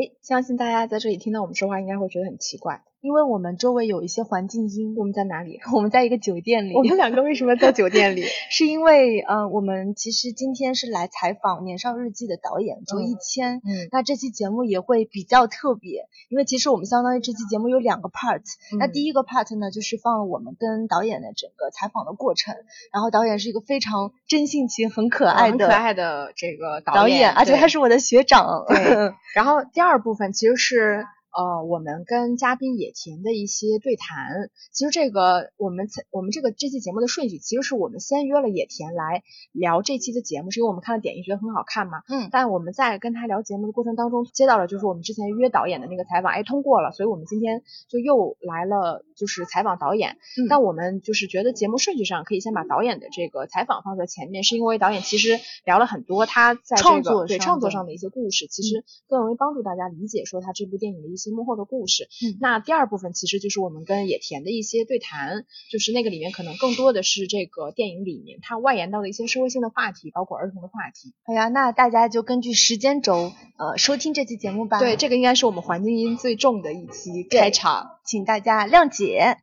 相信大家在这里听到我们说话应该会觉得很奇怪， 因为我们周围有一些环境音。 我们在哪里？ 我们在一个酒店里。 我们两个为什么在酒店里？ 是因为我们其实今天是来采访《年少日记》的导演卓一谦。那这期节目也会比较特别，因为其实我们相当于这期节目有2个 part。那第一个 part 呢，就是放了我们跟导演的整个采访的过程，然后导演是一个非常真性情、很可爱的这个导演， 而且他是我的学长。 对。然后第二部分其实是我们跟嘉宾野田的一些对谈。其实这个我们这期节目的顺序，其实是我们先约了野田来聊这期的节目，是因为我们看了点映觉得很好看嘛。但我们在跟他聊节目的过程当中，接到了就是我们之前约导演的那个采访，通过了，所以我们今天就又来了，就是采访导演。但我们就是觉得节目顺序上可以先把导演的这个采访放在前面，是因为导演其实聊了很多他在这个创作上的一些故事，其实更容易帮助大家理解说他这部电影的一些幕后的故事。那第二部分其实就是我们跟野田的一些对谈，就是那个里面可能更多的是这个电影里面它外延到的一些社会性的话题，包括儿童的话题。 好呀，那大家就根据时间轴收听这期节目吧。 对，这个应该是我们环境音最重的一期开场， 请大家谅解。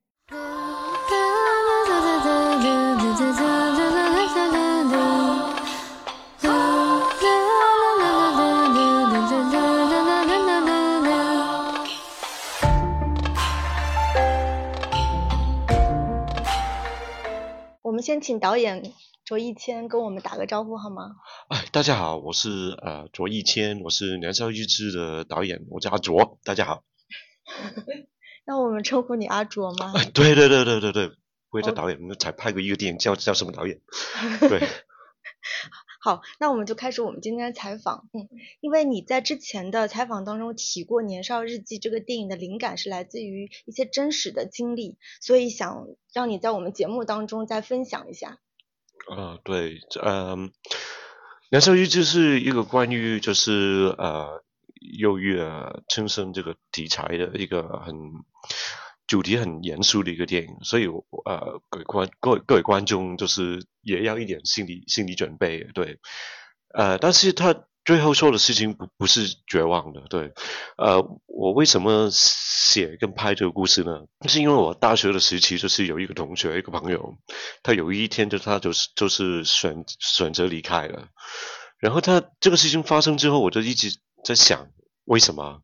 我们先请导演卓一谦跟我们打个招呼好吗？ 大家好，我是卓一谦，我是《年少日志》的导演，我叫阿卓，大家好。 那我们称呼你阿卓吗？ 对，我也叫导演，我们才拍过一个电影叫什么导演？对。 好，那我们就开始我们今天的采访。因为你在之前的采访当中提过《年少日记》这个电影的灵感是来自于一些真实的经历，所以想让你在我们节目当中再分享一下。 对，年少日记是一个关于就是忧郁轻生这个题材的一个主题很严肃的一个电影，所以各位观众就是也要一点心理准备。对，但是他最后说的事情不是绝望的。对，我为什么写跟拍这个故事呢？是因为我大学的时期就是有一个同学，一个朋友，他有一天就是选择离开了，然后他这个事情发生之后，我就一直在想为什么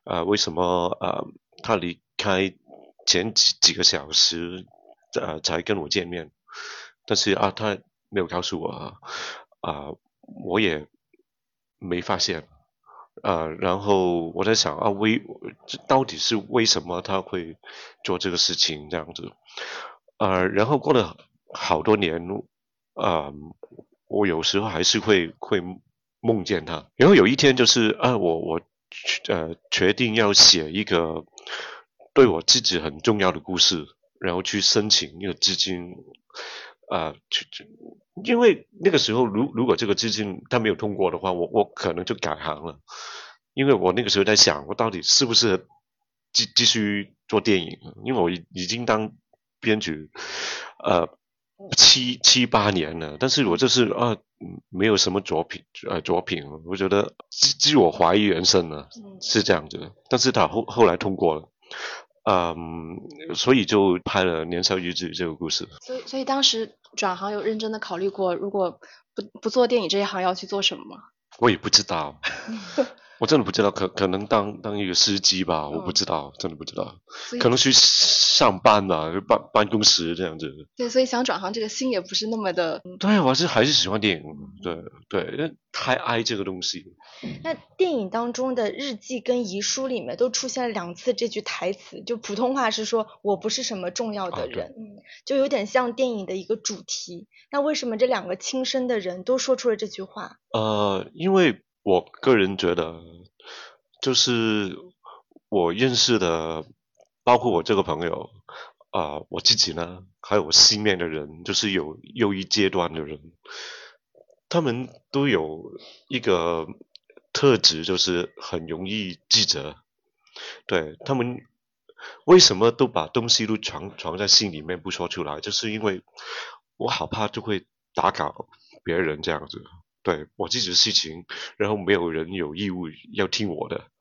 他离开前几个小时才跟我见面，但是他没有告诉我我也没发现。然后我在想这到底是为什么他会做这个事情这样子。然后过了好多年，我有时候还是会梦见他。然后有一天就是我决定要写一个对我自己很重要的故事，然后去申请一个资金。因为那个时候如果这个资金他没有通过的话，我可能就改行了。因为我那个时候在想，我到底适不适合继续做电影，因为我已经当编剧七八年了，但是我就是没有什么作品，我觉得自我怀疑人生了，是这样子的。但是他后来通过了。所以就拍了《年少日记》这个故事。 所以当时转行有认真的考虑过，如果不做电影这一行要去做什么吗？ 我也不知道。我真的不知道，可能当一个司机吧，我不知道，真的不知道，可能去上班吧，办公室这样子。 对，所以想转行这个心也不是那么的。 对，我还是喜欢电影。对，因为太爱这个东西。 那电影当中的日记跟遗书里面都出现了2次这句台词，就普通话是说我不是什么重要的人，就有点像电影的一个主题。那为什么这2个亲生的人都说出了这句话？ 因为我个人觉得，就是我认识的，包括我这个朋友，我自己呢，还有我身边的人，就是有忧郁阶段的人，他们都有一个特质，就是很容易自责。对，他们为什么都把东西都藏在心里面不说出来，就是因为我好怕就会打扰别人这样子。对，我自己的事情，然后没有人有义务要听我的，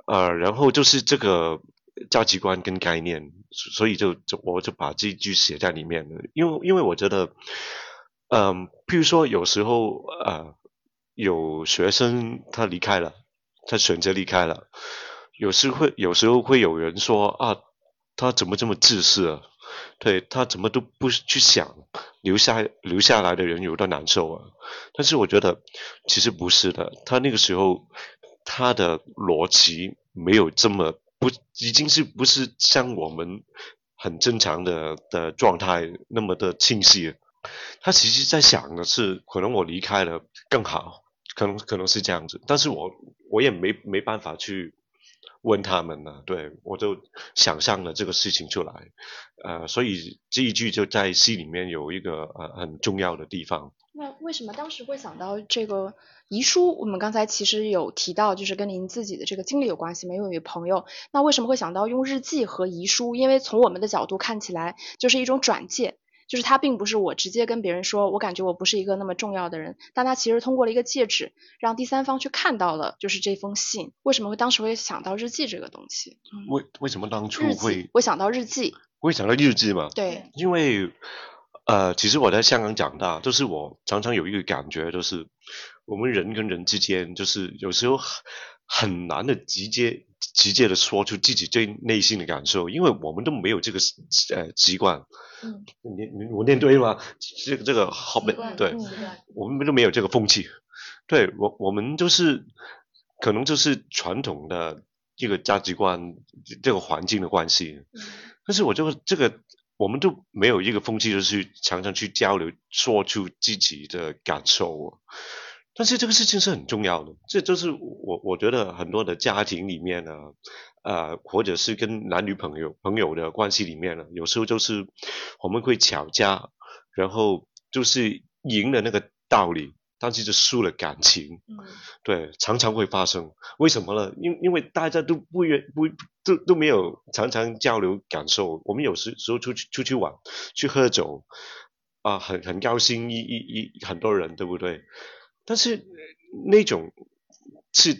然后就是这个价值观跟概念，所以我就把这一句写在里面了，因为我觉得，譬如说有时候有学生他离开了，他选择离开了，有时候会有人说啊，他怎么这么自私啊？对，他怎么都不去想留下来的人有多难受啊？但是我觉得其实不是的，他那个时候他的逻辑没有这么已经是不是像我们很正常的状态那么的清晰。他其实在想的是，可能我离开了更好，可能是这样子，但是我也没办法去问他们呢，对，我就想象了这个事情出来，所以这一句就在戏里面有一个很重要的地方。 那为什么当时会想到这个遗书？我们刚才其实有提到，就是跟您自己的这个经历有关系，没有一位朋友。那为什么会想到用日记和遗书？因为从我们的角度看起来，就是一种转介，就是它并不是我直接跟别人说，我感觉我不是一个那么重要的人，但它其实通过了一个介质，让第三方去看到了，就是这封信。为什么会当时会想到日记这个东西？ 为什么当初会想到日记？ 会想到日记嘛？ 对， 因为其实我在香港长大，就是我常常有一个感觉，就是我们人跟人之间，就是有时候很难的直接的说出自己最内心的感受，因为我们都没有这个习惯。我念对吗？这个好对，我们都没有这个风气。对，我们就是可能就是传统的这个价值观，这个环境的关系。但是我就这个我们都没有一个风气，就是常常去交流，说出自己的感受。但是这个事情是很重要的，这就是我觉得很多的家庭里面呢，或者是跟男女朋友的关系里面呢，有时候就是我们会吵架，然后就是赢了那个道理，但是就输了感情。对，常常会发生。为什么呢？因为大家都都没有常常交流感受。我们有时候出去玩，去喝酒，很高兴很多人，对不对？但是那种是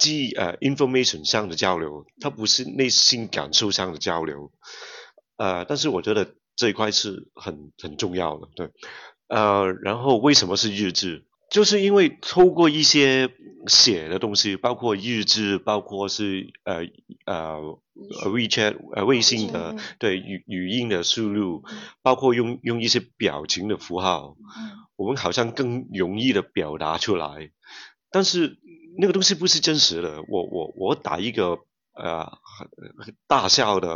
information 上的交流，它不是内心感受上的交流。但是我觉得这一块是很重要的，对。然后为什么是日志？就是因为透过一些写的东西，包括日志，包括是WeChat 微信的对语音的输入，包括用一些表情的符号，我们好像更容易的表达出来。但是那个东西不是真实的，我打一个大笑的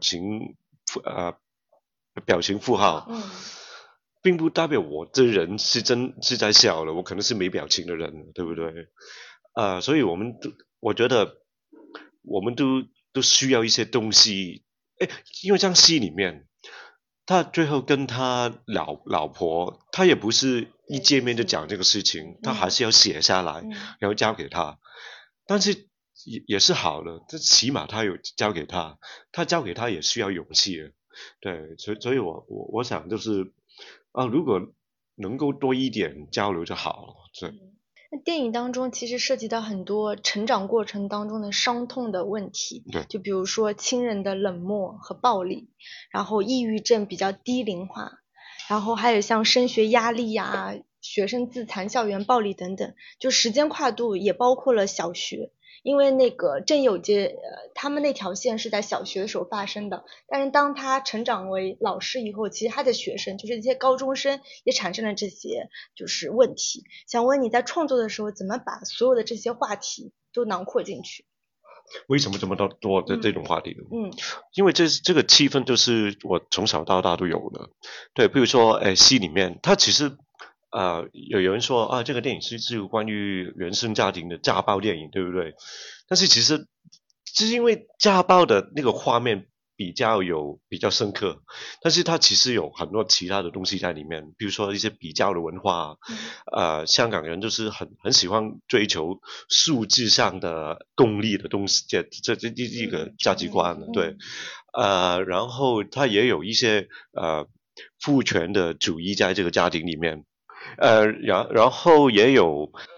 表情符号。并不代表我这人是在笑的，我可能是没表情的人，对不对？所以我觉得我们都需要一些东西，因为像戏里面，他最后跟他老婆，他也不是一见面就讲这个事情，他还是要写下来，然后交给他，但是也是好的，这起码他有交给他，他交给他也需要勇气的，对，所以我想就是如果能够多一点交流就好了，对。 那电影当中其实涉及到很多成长过程当中的伤痛的问题， 对， 就比如说亲人的冷漠和暴力，然后抑郁症比较低龄化，然后还有像升学压力呀、学生自残、校园暴力等等，就时间跨度也包括了小学。因为那个郑有杰，他们那条线是在小学的时候发生的，但是当他成长为老师以后，其实他的学生，就是一些高中生，也产生了这些就是问题。想问你在创作的时候，怎么把所有的这些话题都囊括进去？ 为什么这么多的这种话题？因为这个气氛就是我从小到大都有的。对，比如说，戏里面，它其实有人说这个电影是关于原生家庭的家暴电影，对不对？但是其实就是因为家暴的那个画面比较深刻，但是它其实有很多其他的东西在里面，比如说一些比较的文化，香港人就是很喜欢追求数字上的功利的东西，这一个价值观，对，然后它也有一些父权的主义在这个家庭里面。然后也有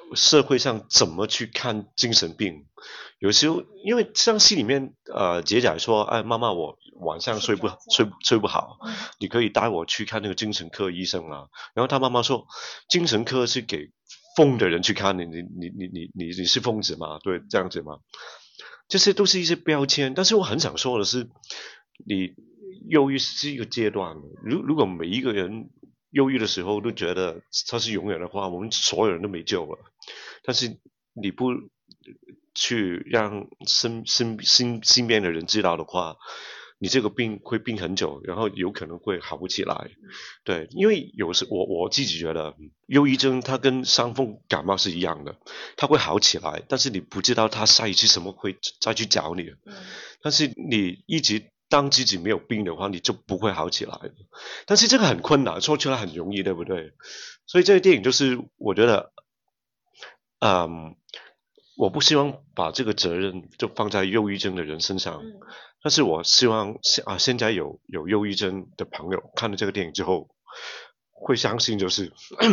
社会上怎么去看精神病。有时候因为像戏里面姐仔说，哎，妈妈我晚上睡不好，你可以带我去看那个精神科医生啊。然后他妈妈说，精神科是给疯的人去看，你是疯子吗？对，这样子吗？这些都是一些标签。但是我很想说的是，你忧郁是一个阶段，如果每一个人忧郁的时候都觉得他是永远的话，我们所有人都没救了。但是你不去让身边的人知道的话，你这个病会病很久，然后有可能会好不起来。对，因为有时我自己觉得，忧郁症它跟伤风感冒是一样的，它会好起来，但是你不知道它下一次什么会再去找你。但是你一直当自己没有病的话，你就不会好起来。但是这个很困难，说出来很容易，对不对？所以这个电影就是我觉得，我不希望把这个责任就放在忧郁症的人身上，但是我希望现在有忧郁症的朋友看了这个电影之后，会相信就是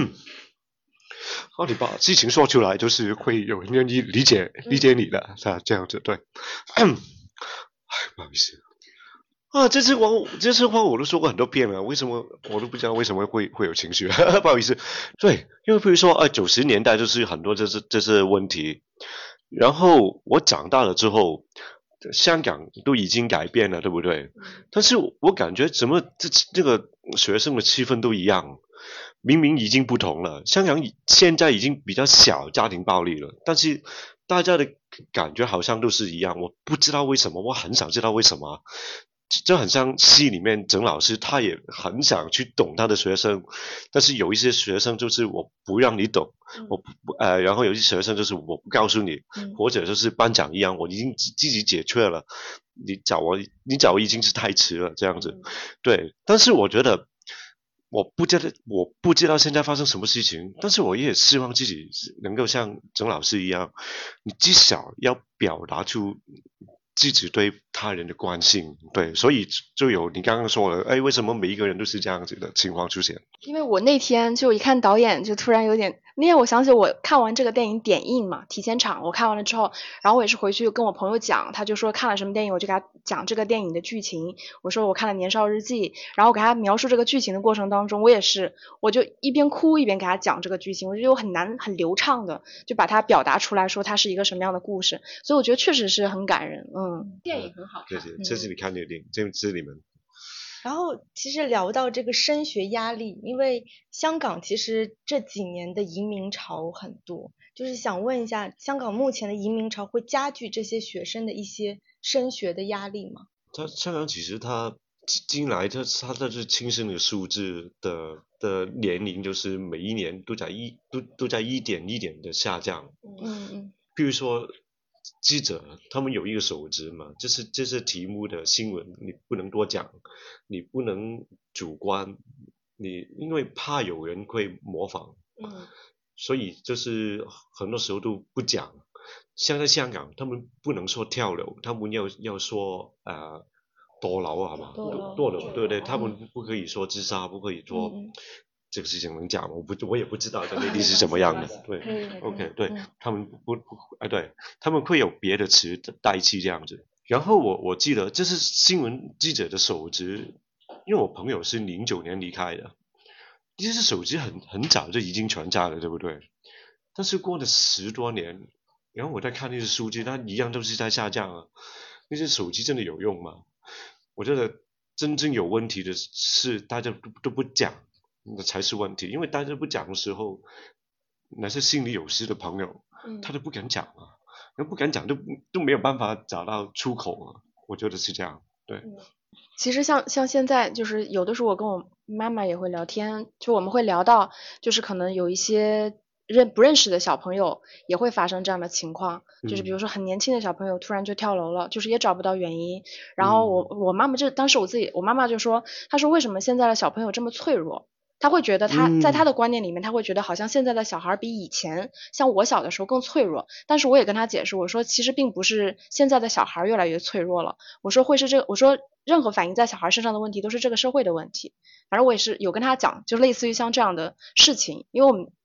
你把事情说出来，就是会有人愿意理解你的，这样子。对。不好意思这次话我都说过很多遍了，为什么我都不知道为什么会有情绪？不好意思。对，因为比如说90年代就是很多这是问题，然后我长大了之后，香港都已经改变了，对不对？但是我感觉怎么这个学生的气氛都一样，明明已经不同了。香港现在已经比较小家庭暴力了，但是大家的感觉好像都是一样，我不知道为什么，我很想知道为什么。这很像戏里面郑老师，他也很想去懂他的学生，但是有一些学生就是我不让你懂，然后有些学生就是我不告诉你，或者就是班长一样，我已经自己解决了，你找我已经是太迟了，这样子。对，但是我觉得我不知道现在发生什么事情，但是我也希望自己能够像郑老师一样，你至少要表达出自己对他人的关心。对，所以就有你刚刚说了，为什么每一个人都是这样子的情况出现？ 因为我那天就一看导演，就突然有点，那天我想起我看完这个电影点映嘛，提前场，我看完了之后，然后我也是回去跟我朋友讲，他就说看了什么电影，我就给他讲这个电影的剧情，我说我看了《年少日记》，然后给他描述这个剧情的过程当中，我就一边哭一边给他讲这个剧情，我觉得我很难很流畅的就把它表达出来，说它是一个什么样的故事，所以我觉得确实是很感人。电影很好看。 这是你看这个电影，这是你们。 然后其实聊到这个升学压力，因为香港其实这几年的移民潮很多，就是想问一下，香港目前的移民潮会加剧这些学生的一些升学的压力吗？ 香港其实它进来它的新生的数字的年龄就是每一年都在一点一点的下降。比如说记者他们有一个守则嘛，这些题目的新闻你不能多讲，你不能主观，你因为怕有人会模仿，所以就是很多时候都不讲。像在香港，他们不能说跳楼，他们要说堕楼啊嘛，堕楼，对不对？他们不可以说自杀，不可以说这个事情能讲吗？我也不知道在内地是怎么样的。对 ，OK， 对，他们对，他们会有别的词代替这样子。然后我记得这是新闻记者的守则，因为我朋友是09年离开的，其实手机很早就已经存在了，对不对？但是过了10多年，然后我在看那些数据，它一样都是在下降啊。那些手机真的有用吗？我觉得真正有问题的是大家都不讲，那才是问题。因为大家不讲的时候，那些心里有事的朋友，他都不敢讲啊，不敢讲都没有办法找到出口啊。我觉得是这样，对。 其实像现在就是有的时候我跟我妈妈也会聊天，就我们会聊到就是可能有一些不认识的小朋友也会发生这样的情况，就是比如说很年轻的小朋友突然就跳楼了，就是也找不到原因。然后我妈妈当时我妈妈就说，她说为什么现在的小朋友这么脆弱？他会觉得在他的观念里面，他会觉得好像现在的小孩比以前像我小的时候更脆弱。但是我也跟他解释，我说其实并不是现在的小孩越来越脆弱了，我说我说任何反映在小孩身上的问题都是这个社会的问题。反正我也是有跟他讲，就类似于像这样的事情，因为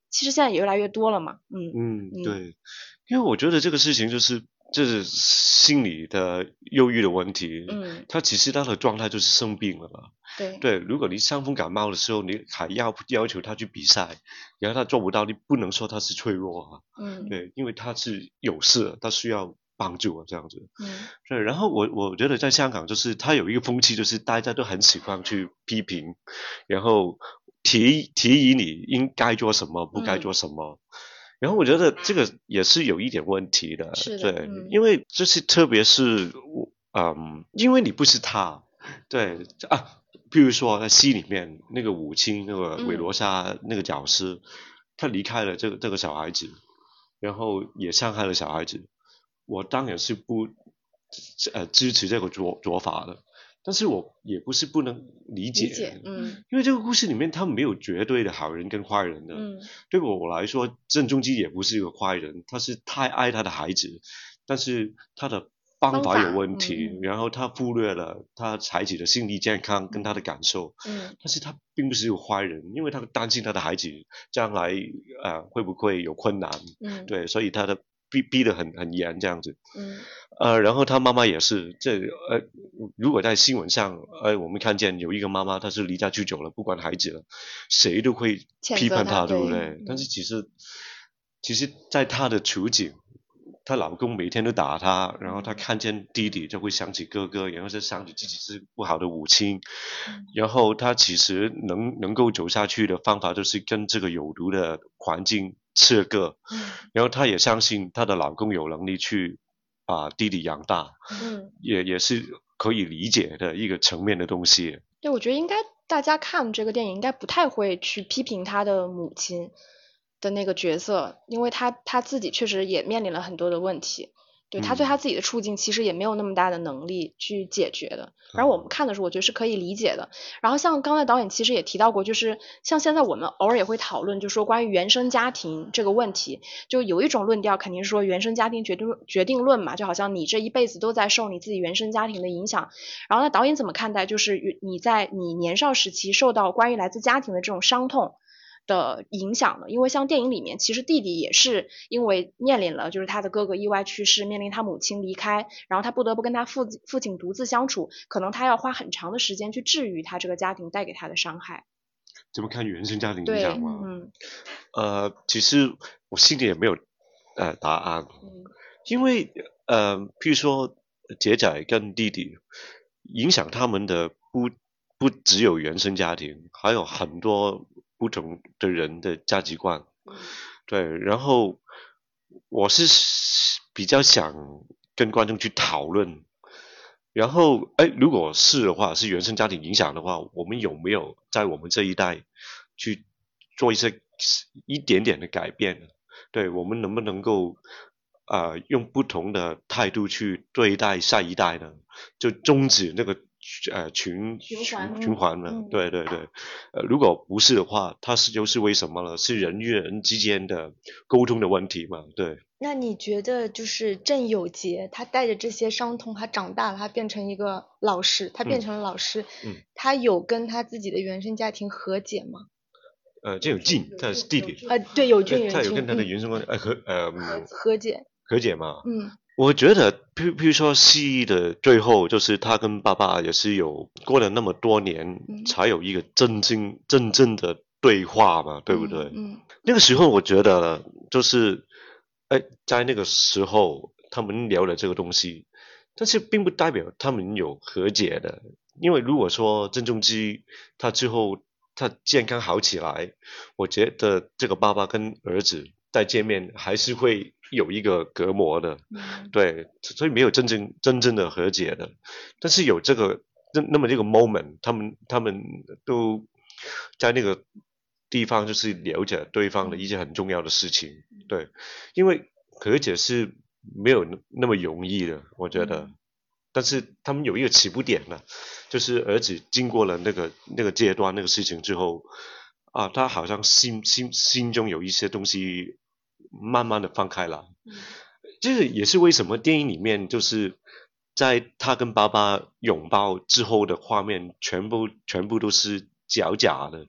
其实现在也越来越多了嘛。 对，因为我觉得这个事情就是心理的忧郁的问题。他其实他的状态就是生病了嘛。对，如果你伤风感冒的时候，你还要求他去比赛，然后他做不到，你不能说他是脆弱啊。对，因为他是有事，他需要帮助啊，这样子。对，然后我觉得在香港就是他有一个风气，就是大家都很喜欢去批评，然后提议你应该做什么，不该做什么。然后我觉得这个也是有一点问题的。对，因为就是特别是因为你不是他。对啊，比如说在戏里面那个母亲那个韦罗莎那个角色，他离开了这个小孩子，然后也伤害了小孩子，我当然是不支持这个做法的。但是我也不是不能理解，因为这个故事里面他没有绝对的好人跟坏人的。对我来说，郑中基也不是一个坏人，他是太爱他的孩子，但是他的方法有问题，然后他忽略了他孩子的心理健康跟他的感受。但是他并不是一个坏人，因为他担心他的孩子将来会不会有困难。对，所以他的逼得很严这样子。然后他妈妈也是如果在新闻上我们看见有一个妈妈她是离家出走了，不管孩子了，谁都会批判她，对不对？但是其实在她的处境，她老公每天都打她，然后她看见弟弟就会想起哥哥，然后就想起自己是不好的母亲。然后她其实能够走下去的方法就是跟这个有毒的环境切割。然后她也相信她的老公有能力去把弟弟养大。也是可以理解的一个层面的东西。 对，我觉得应该大家看这个电影应该不太会去批评他的母亲的那个角色，因为他自己确实也面临了很多的问题。对，他对他自己的处境其实也没有那么大的能力去解决的。然后我们看的时候，我觉得是可以理解的。然后像刚才导演其实也提到过，就是像现在我们偶尔也会讨论，就说关于原生家庭这个问题，就有一种论调肯定是说原生家庭决定论嘛，就好像你这一辈子都在受你自己原生家庭的影响。然后呢，导演怎么看待就是你在你年少时期受到关于来自家庭的这种伤痛的影响呢？因为像电影里面，其实弟弟也是因为面临了就是他的哥哥意外去世，面临他母亲离开，然后他不得不跟他父亲独自相处，可能他要花很长的时间去治愈他这个家庭带给他的伤害。 怎么看原生家庭影响吗？其实我心里也没有答案。因为譬如说姐仔跟弟弟影响他们的不只有原生家庭，还有很多不同的人的价值观。对，然后我是比较想跟观众去讨论，然后如果是的话，是原生家庭影响的话，我们有没有在我们这一代去做一点点的改变呢？对，我们能不能够用不同的态度去对待下一代呢？就终止那个循环呢？对对对。如果不是的话，它就是为什么呢？是人与人之间的沟通的问题嘛？对。 那你觉得就是郑有杰他带着这些伤痛，他长大了，他变成一个老师，他变成了老师，他有跟他自己的原生家庭和解吗？ 这有俊，他是弟弟。 对，有俊， 他有跟他的原生关系和解嘛？我觉得，譬如说戏的最后，就是他跟爸爸也是有过了那么多年，才有一个真正的对话嘛，对不对？那个时候我觉得就是在那个时候他们聊了这个东西，但是并不代表他们有和解的。因为如果说郑中基他之后他健康好起来，我觉得这个爸爸跟儿子再见面还是会有一个隔膜的。对，所以没有真正的和解的。但是有这个那么这个 moment， 他们都在那个地方就是了解对方的一些很重要的事情。对，因为和解是没有那么容易的，我觉得。但是他们有一个起步点了，就是儿子经过了那个阶段那个事情之后他好像心中有一些东西慢慢的放开了。这也是为什么电影里面就是在他跟爸爸拥抱之后的画面全部都是假的，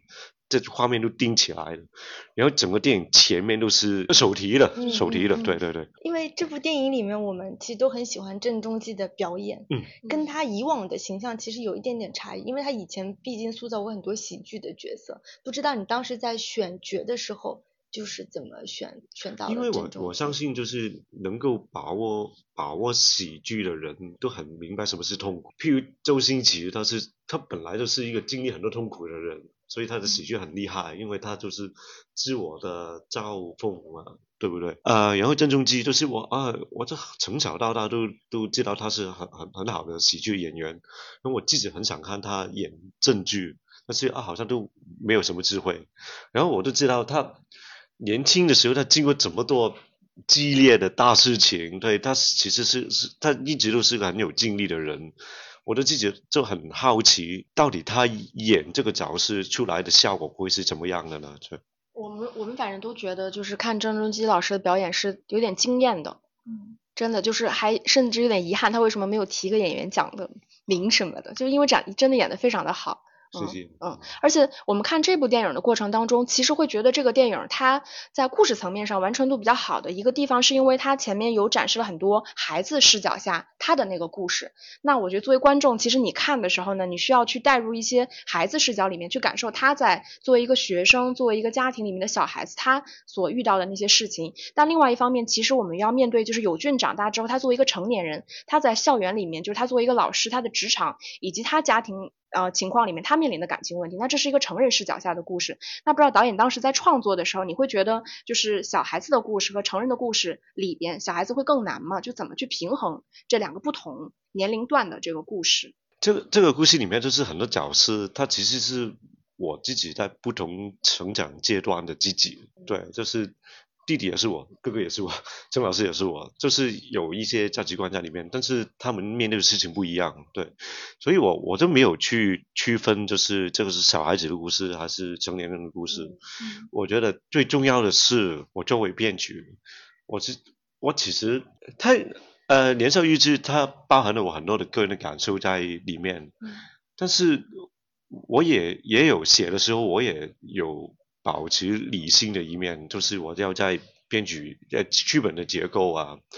这画面都盯起来了，然后整个电影前面都是手提的，对对对。 因为这部电影里面我们其实都很喜欢郑中基的表演，跟他以往的形象其实有一点点差异，因为他以前毕竟塑造过很多喜剧的角色，不知道你当时在选角的时候就是怎么选到了郑中基？ 因为我相信就是能够把握喜剧的人都很明白什么是痛苦。譬如周星驰，他本来就是一个经历很多痛苦的人，所以他的喜剧很厉害，因为他就是自我的嘲讽嘛，对不对？然后郑中基就是我这从小到大都知道他是很好的喜剧演员，然后我自己很想看他演正剧，但是好像都没有什么智慧。然后我都知道他年轻的时候他经过这么多激烈的大事情，对，他其实是他一直都是个很有精力的人。我都自己就很好奇，到底他演这个角色出来的效果会是怎么样的呢？ 我们反正都觉得，就是看郑中基老师的表演是有点惊艳的，真的就是还甚至有点遗憾，他为什么没有提个演员奖的名什么的，就因为真的演得非常的好。 谢谢。 而且我们看这部电影的过程当中，其实会觉得这个电影它在故事层面上完成度比较好的一个地方，是因为它前面有展示了很多孩子视角下他的那个故事。那我觉得作为观众，其实你看的时候呢，你需要去带入一些孩子视角里面去感受他在作为一个学生，作为一个家庭里面的小孩子，他所遇到的那些事情。但另外一方面，其实我们要面对就是友俊长大之后，他作为一个成年人，他在校园里面，就是他作为一个老师，他的职场以及他家庭情况里面他面临的感情问题，那这是一个成人视角下的故事。那不知道导演当时在创作的时候，你会觉得就是小孩子的故事和成人的故事里边，小孩子会更难吗？就怎么去平衡这两个不同年龄段的这个故事？ 这个故事里面就是很多角色，他其实是我自己在不同成长阶段的自己，对，就是弟弟也是我，哥哥也是我，郑老师也是我，就是有一些价值观在里面，但是他们面对的事情不一样，对，所以我都没有去区分，就是这个是小孩子的故事还是成年人的故事。我觉得最重要的是，我作为编剧，我其实年少日志它包含了我很多的个人的感受在里面，但是我也有写的时候，我也有保持理性的一面，就是我要在编剧剧本的结构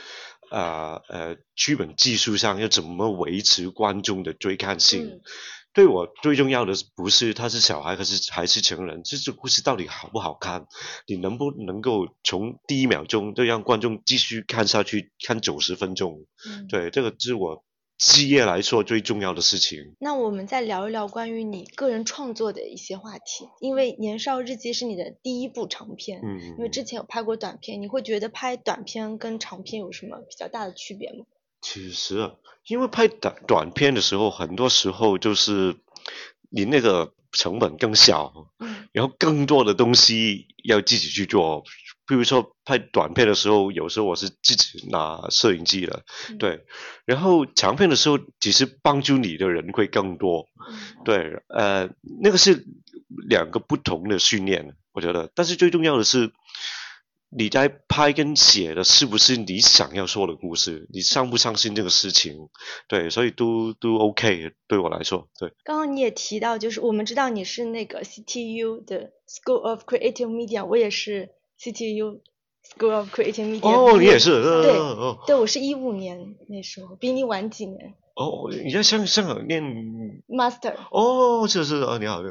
剧本技术上要怎么维持观众的追看性。对我最重要的不是他是小孩还是成人，这故事到底好不好看，你能不能够从第一秒钟就让观众继续看下去，看90分钟。对，这个是我职业来说最重要的事情。 那我们再聊一聊关于你个人创作的一些话题，因为《年少日记》是你的第一部长片，因为之前有拍过短片，你会觉得拍短片跟长片有什么比较大的区别吗？ 其实因为拍短片的时候，很多时候就是你那个成本更小，然后更多的东西要自己去做。比如说拍短片的时候，有时候我是自己拿摄影机的，对。然后长片的时候，其实帮助你的人会更多，对。那个是两个不同的训练，我觉得。但是最重要的是，你在拍跟写的是不是你想要说的故事？你相不相信这个事情？对，所以都 OK， 对我来说，对。 刚刚你也提到，就是我们知道你是那个 CTU 的 School of Creative Media， 我也是 CTU School of Creative Media。 哦，你也是？ 对，我是15年那时候，比你晚几年。 哦，你在香港念 Master。 哦，是你好。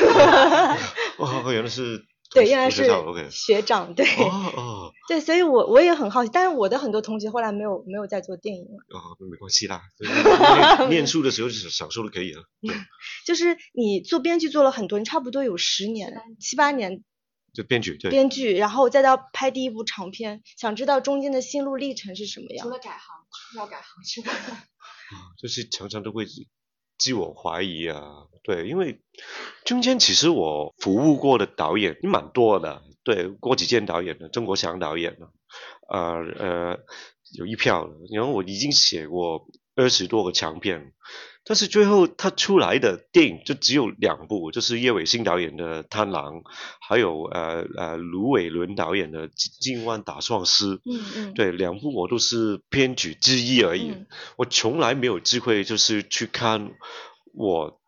原来是。 对，原来是学长，对。对，所以我也很好奇，但是我的很多同学后来没有再做电影了。 没关系啦，念书的时候就享受就可以了。 就是你做编剧做了很多，你差不多有10年、7、8年。 就编剧，对。 编剧，然后再到拍第一部长片，想知道中间的心路历程是什么样？ 除了改行，要改行之外。 就是常常都会自我怀疑啊，对，因为中间其实我服务过的导演也蛮多的，对，郭子健导演的，曾国祥导演的，有一票的，然后我已经写过20多个长片，但是最后他出来的电影就只有2部，就是叶伟信导演的《贪狼》，还有卢伟伦导演的《今晚打丧尸》。对，2部我都是编剧之一而已。我从来没有机会就是去看我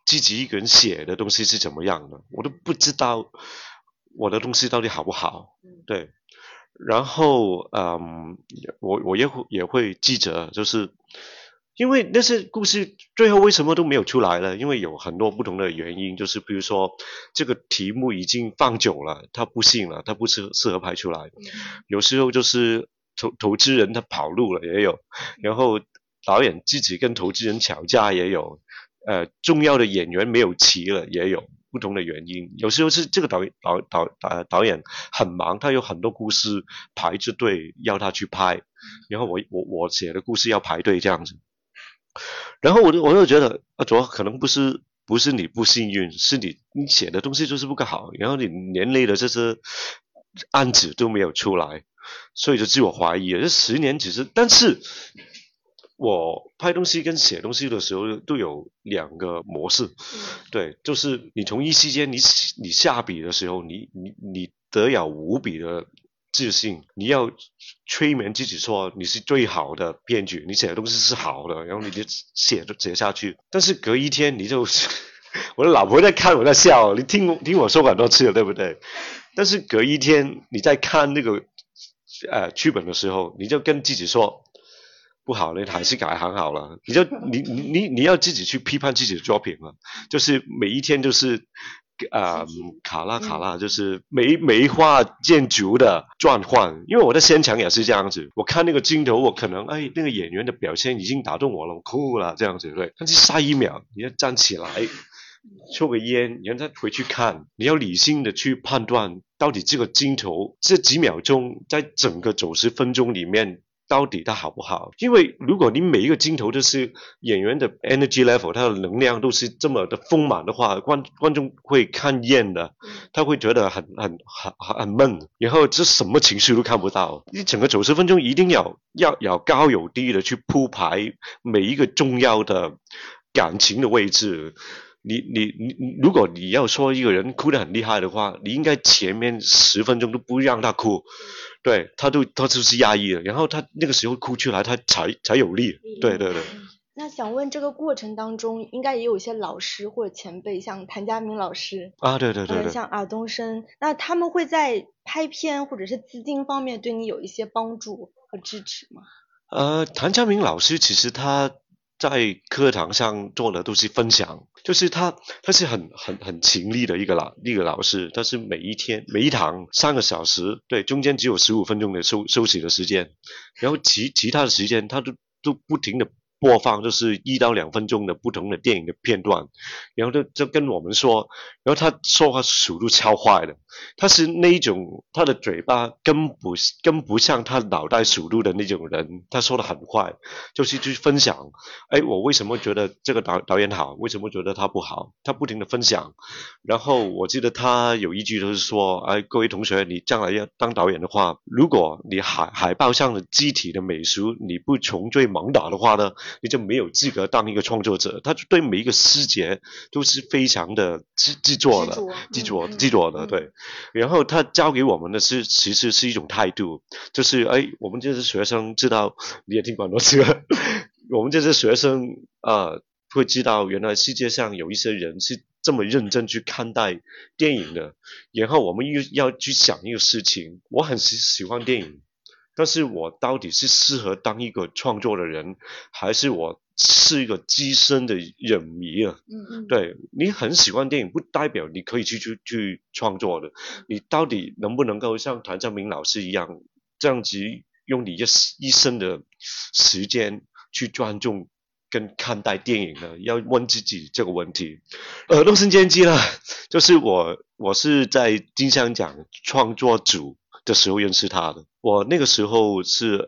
自己一个人写的东西是怎么样的，我都不知道我的东西到底好不好，对。然后我也会记着，就是因为那些故事最后为什么都没有出来了，因为有很多不同的原因，就是比如说这个题目已经放久了，它不行了，它不适合拍出来，有时候就是投资人他跑路了也有，然后导演自己跟投资人吵架也有，重要的演员没有齐了也有。不同的原因，有时候是这个导演很忙，他有很多故事排着队要他去拍，然后我写的故事要排队这样子，然后我就觉得主要可能不是你不幸运，是你写的东西就是不够好，然后你连累的这些案子都没有出来，所以就自我怀疑了。这10年其实，但是我拍东西跟写东西的时候都有2个模式，对，就是你同一时间你下笔的时候，你得有无比的自信，你要催眠自己说你是最好的编剧，你写的东西是好的，然后你就写下去。但是隔一天你就我的老婆在看我在笑，你听我说过很多次了，对不对？但是隔一天你在看那个剧本的时候，你就跟自己说不好，你还是改行好了。你要自己去批判自己的作品了，就是每一天就是卡拉，就是每一画建筑的转换。因为我在现场也是这样子，我看那个镜头，我可能那个演员的表现已经打动我了，我哭了这样子，对。但是下一秒你要站起来抽个烟，然后再回去看，你要理性的去判断到底这个镜头这几秒钟在整个90分钟里面到底它好不好？因为如果你每一个镜头都是演员的 energy level， 他的能量都是这么的丰满的话，观众会看厌的，他会觉得很闷，然后这什么情绪都看不到。你整个90分钟一定要高有低的去铺排每一个重要的感情的位置。你如果你要说一个人哭得很厉害的话，你应该前面10分钟都不让他哭，对，他就是压抑了，然后他那个时候哭出来，他才有力，对。 那想问这个过程当中，应该也有一些老师或者前辈，像谭家明老师啊，对， 像尔冬升，那他们会在拍片或者是资金方面对你有一些帮助和支持吗？ 谭家明老师其实他在课堂上做的都是分享，就是他是很勤力的一个老师，他是每一堂3个小时，对，中间只有15分钟的休息的时间，然后其他的时间他都不停的播放，就是1到2分钟的不同的电影的片段，然后就跟我们说，然后他说话速度超快的，他是那一种他的嘴巴跟不上他脑袋速度的那种人，他说的很快，就是去分享，我为什么觉得这个导演好，为什么觉得他不好，他不停的分享。然后我记得他有一句就是说，各位同学，你将来要当导演的话，如果你海报上的机体的美术你不穷追猛打的话呢，你就没有资格当一个创作者。他对每一个细节都是非常的执着的，对。然后他教给我们的其实是一种态度，就是我们这些学生知道，你也听过很多次了，我们这些学生会知道原来世界上有一些人是这么认真去看待电影的，然后我们又要去想一个事情，我很喜欢电影，但是我到底是适合当一个创作的人，还是我是一个资深的影迷啊？对，你很喜欢电影不代表你可以去创作的，你到底能不能够像谭家明老师一样，这样子用你一生的时间去专注跟看待电影呢？要问自己这个问题。洛杉矶机呢，就是我是在金像奖创作组的时候认识他的，我那个时候是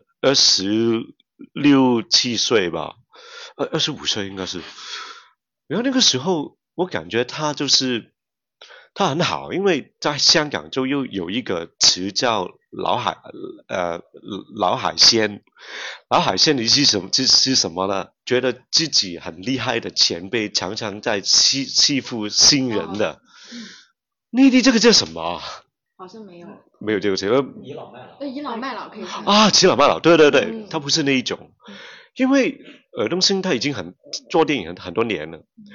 26、7岁吧，25岁应该是。然后那个时候我感觉他很好，因为在香港就又有一个词叫老海鲜。老海鲜的意思是什么呢？觉得自己很厉害的前辈常常在欺负新人的。内地这个叫什么？ 好像没有这个词。 倚老卖老可以说倚老卖老，对，他不是那一种。因为尔冬升他已经做电影很多年了，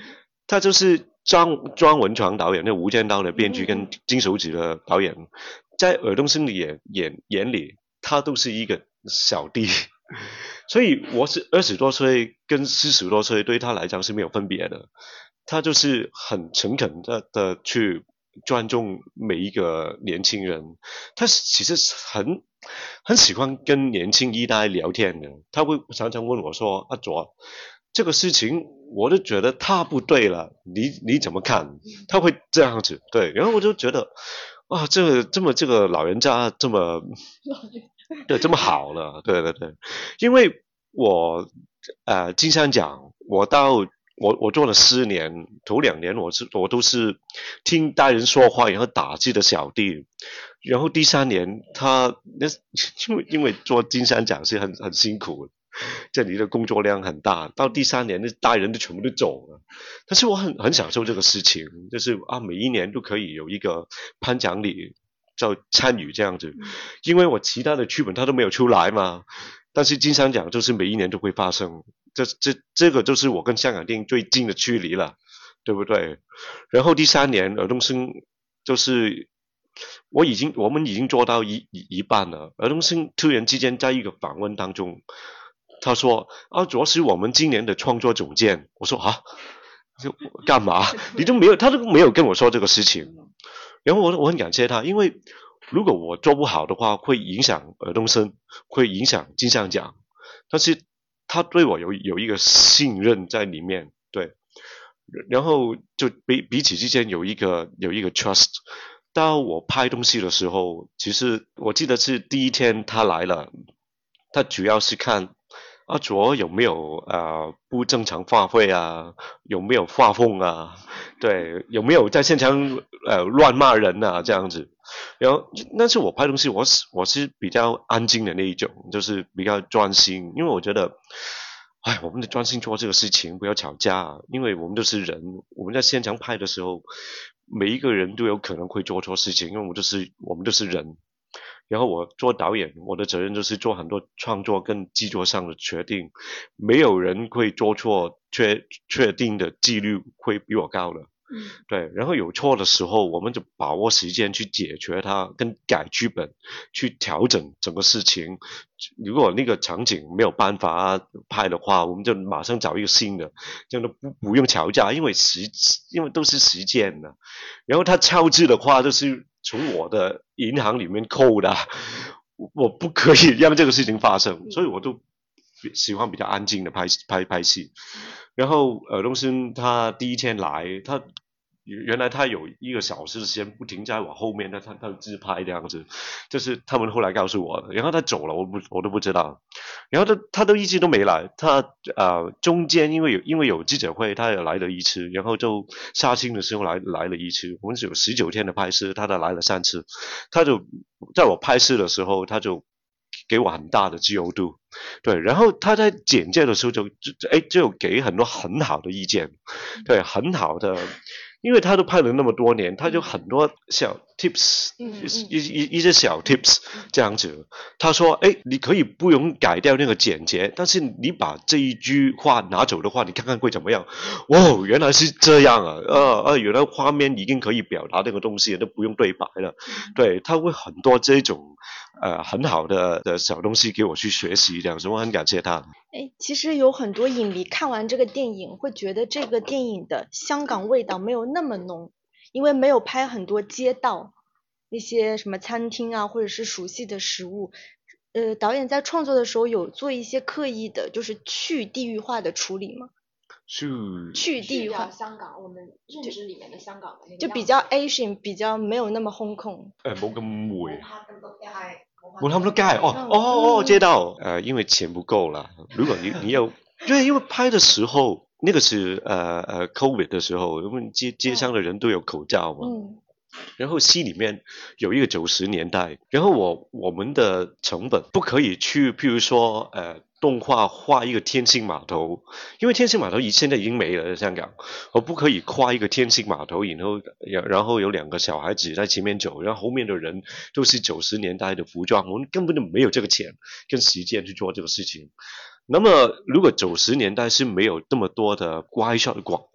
他就是庄文床导演，那《无间道》的编剧跟金手指的导演，在尔冬升的眼里，他都是一个小弟。所以我是20多岁跟40多岁对他来讲是没有分别的，他就是很诚恳的去尊重每一个年轻人，他其实很喜欢跟年轻一代聊天的，他会常常问我说：“阿卓，这个事情我都觉得他不对了，你怎么看？”他会这样子，对，然后我就觉得，哇，这个老人家这么。对，这么好了，对对对，因为我金山奖，我做了4年，头2年我都是听大人说话，然后打字的小弟，然后第3年因为做金山奖是很辛苦的，这里的工作量很大，到第3年那大人都全部都走了，但是我很享受这个事情，就是每一年都可以有一个颁奖礼。就参与这样子，因为我其他的剧本它都没有出来嘛，但是金山奖就是每一年都会发生，这个就是我跟香港电影最近的距离了，对不对？然后第3年尔冬升就是我们已经做到一半了，尔冬升突然之间在一个访问当中，他说主要是我们今年的创作总监，我说干嘛？他都没有跟我说这个事情。然后我很感谢他，因为如果我做不好的话，会影响尔冬升，会影响金像奖。但是他对我有一个信任在里面，对。然后就彼此之间有一个 trust。当我拍东西的时候，其实我记得是第一天他来了，他主要是看阿卓有没有不正常发挥啊，有没有发疯啊，对，有没有在现场乱骂人啊这样子。然后但是我拍东西我是比较安静的那一种，就是比较专心，因为我觉得我们得专心做这个事情，不要吵架，因为我们都是人，我们在现场拍的时候每一个人都有可能会做错事情，因为我们都是人。然后我做导演，我的责任就是做很多创作跟制作上的决定，没有人会做错确定的几率会比我高的。对，然后有错的时候，我们就把握时间去解决它，跟改剧本，去调整整个事情。如果那个场景没有办法拍的话，我们就马上找一个新的，这样都不用吵架，因为都是时间的。然后他超支的话，就是从我的银行里面扣的，我不可以让这个事情发生，所以我都喜欢比较安静的拍戏。然后尔冬升他第一天来，原来他有1个小时的时间不停在我后面，他自拍这样子，就是他们后来告诉我的。然后他走了，我都不知道。然后他都一直都没来，他中间因为有记者会，他也来了1次，然后就杀青的时候来了1次。我们是有19天的拍摄，他来了3次。他就在我拍摄的时候，他就给我很大的自由度，对，然后他在简介的时候就给很多很好的意见，对，很好的，因为他都拍了那么多年，他就很多小 tips，一些小 tips 这样子。他说，你可以不用改掉那个简洁，但是你把这一句话拿走的话，你看看会怎么样？原来是这样啊，原来画面已经可以表达这个东西，都不用对白了。对，他会很多这种很好的小东西给我去学习，这样子我很感谢他。 其实有很多影迷看完这个电影会觉得这个电影的香港味道没有那么浓，因为没有拍很多街道那些什么餐厅啊，或者是熟悉的食物。导演在创作的时候有做一些刻意的就是去地域化的处理吗？去地域化香港，我们认知里面的香港的那个就比较 Asian， 比较没有那么香港。 冇咁會。冇咁多街街道因为钱不够了。如果你有对，因为拍的时候那个是COVID 的时候，因为街上的人都有口罩嘛。然后戏里面有一个90年代，然后我们的成本不可以去，譬如说动画画一个天星码头，因为天星码头现在已经没了，在香港，我不可以画一个天星码头，然后有2个小孩子在前面走，然后后面的人都是90年代的服装，我们根本就没有这个钱跟时间去做这个事情。那么如果90年代是没有这么多的怪兽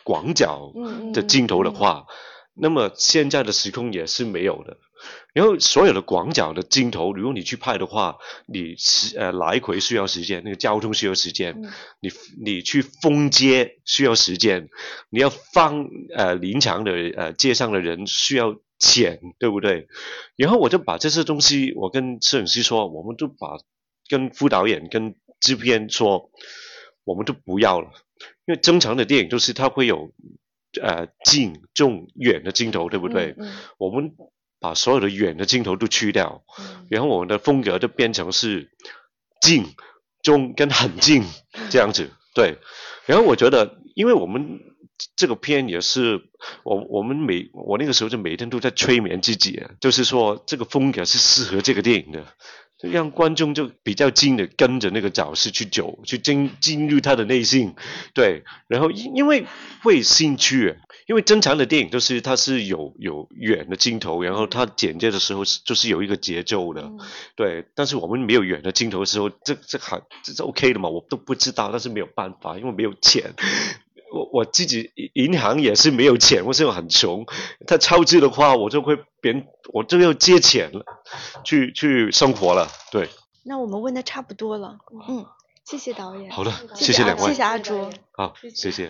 广角的镜头的话，那么现在的时空也是没有的。然后所有的广角的镜头，如果你去拍的话，你来回需要时间，那个交通需要时间，你去封街需要时间，你要放临场的街上的人需要钱，对不对？然后我就把这些东西，我跟摄影师说，我们就跟副导演跟制片说，我们都不要了，因为正常的电影就是它会有近、中、远的镜头，对不对？我们把所有的远的镜头都去掉，然后我们的风格就变成是近、中跟很近这样子，对。然后我觉得，因为我们这个片也是我那个时候就每天都在催眠自己，就是说这个风格是适合这个电影的。让观众就比较近的跟着那个角色去走，去进入他的内心，对。然后因为会兴趣，因为正常的电影都是它是有远的镜头，然后它剪接的时候就是有一个节奏的，对。但是我们没有远的镜头的时候，这是 OK 的嘛？我都不知道，但是没有办法，因为没有钱。我自己银行也是没有钱，我是很穷。他超支的话，我就要借钱了，去生活了。对。 那我们问的差不多了，谢谢导演。 好的，谢谢两位， 谢谢阿卓。 好，谢谢。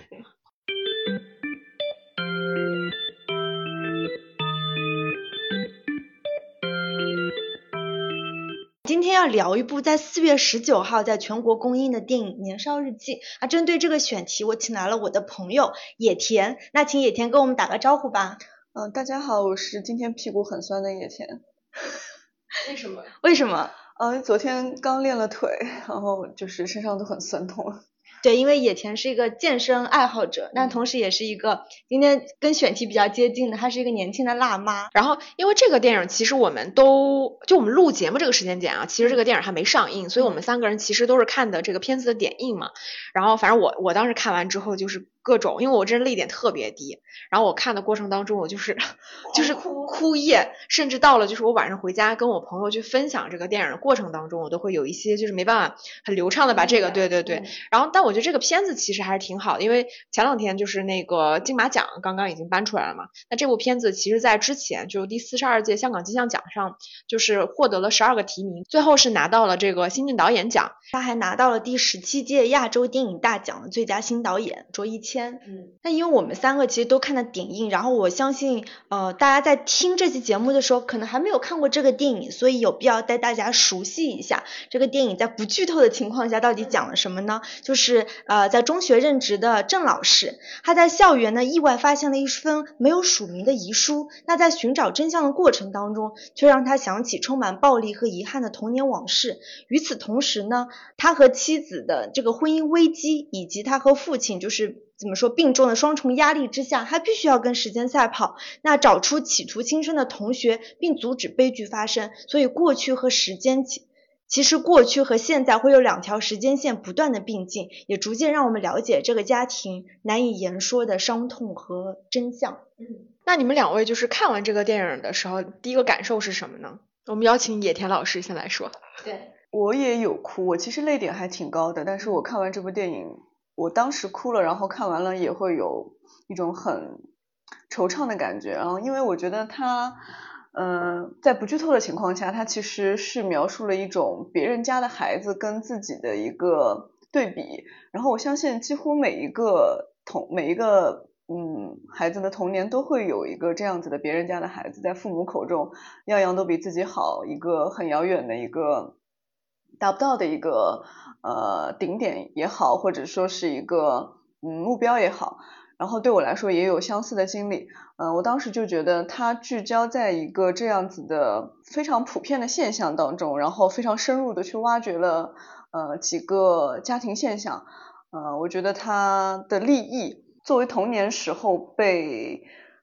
今天要聊一部在4月19号在全国公映的电影《年少日记》啊。针对这个选题，我请来了我的朋友野田。那请野田跟我们打个招呼吧。 大家好，我是今天屁股很酸的野田。 为什么？ 昨天刚练了腿，然后就是身上都很酸痛。 对，因为野田是一个健身爱好者，但同时也是一个今天跟选题比较接近的，她是一个年轻的辣妈。 然后因为这个电影其实我们录节目这个时间点啊，其实这个电影还没上映，所以我们3个人其实都是看的这个片子的点映嘛。然后反正我当时看完之后就是各种，因为我这泪点特别低，然后我看的过程当中我就是哭夜，甚至到了就是我晚上回家跟我朋友去分享这个电影的过程当中，我都会有一些就是没办法很流畅的把这个对。然后但我觉得这个片子其实还是挺好的，因为前2天就是那个金马奖刚刚已经颁出来了嘛。那这部片子其实在之前就第42届香港金像奖上就是获得了12个提名，最后是拿到了这个新晋导演奖， 他还拿到了第17届亚洲电影大奖的最佳新导演卓一谦。那因为我们3个其实都看的点映，然后我相信大家在听这期节目的时候可能还没有看过这个电影，所以有必要带大家熟悉一下这个电影在不剧透的情况下到底讲了什么呢？就是在中学任职的郑老师，他在校园呢意外发现了一封没有署名的遗书，那在寻找真相的过程当中，却让他想起充满暴力和遗憾的童年往事。与此同时呢，他和妻子的这个婚姻危机，以及他和父亲就是怎么说病重的双重压力之下，他必须要跟时间赛跑，那找出企图轻生的同学并阻止悲剧发生。所以过去和其实过去和现在会有2条时间线不断的并进，也逐渐让我们了解这个家庭难以言说的伤痛和真相。 那你们2位就是看完这个电影的时候第一个感受是什么呢？我们邀请野田老师先来说。 对，我也有哭，我其实泪点还挺高的，但是我看完这部电影我当时哭了，然后看完了也会有一种很惆怅的感觉。然后因为我觉得他在不剧透的情况下，他其实是描述了一种别人家的孩子跟自己的一个对比。然后我相信几乎每一个孩子的童年都会有一个这样子的别人家的孩子，在父母口中样样都比自己好，一个很遥远的一个达不到的一个顶点也好，或者说是一个目标也好。然后对我来说也有相似的经历。我当时就觉得他聚焦在一个这样子的非常普遍的现象当中，然后非常深入的去挖掘了几个家庭现象。我觉得他的立意作为童年时候被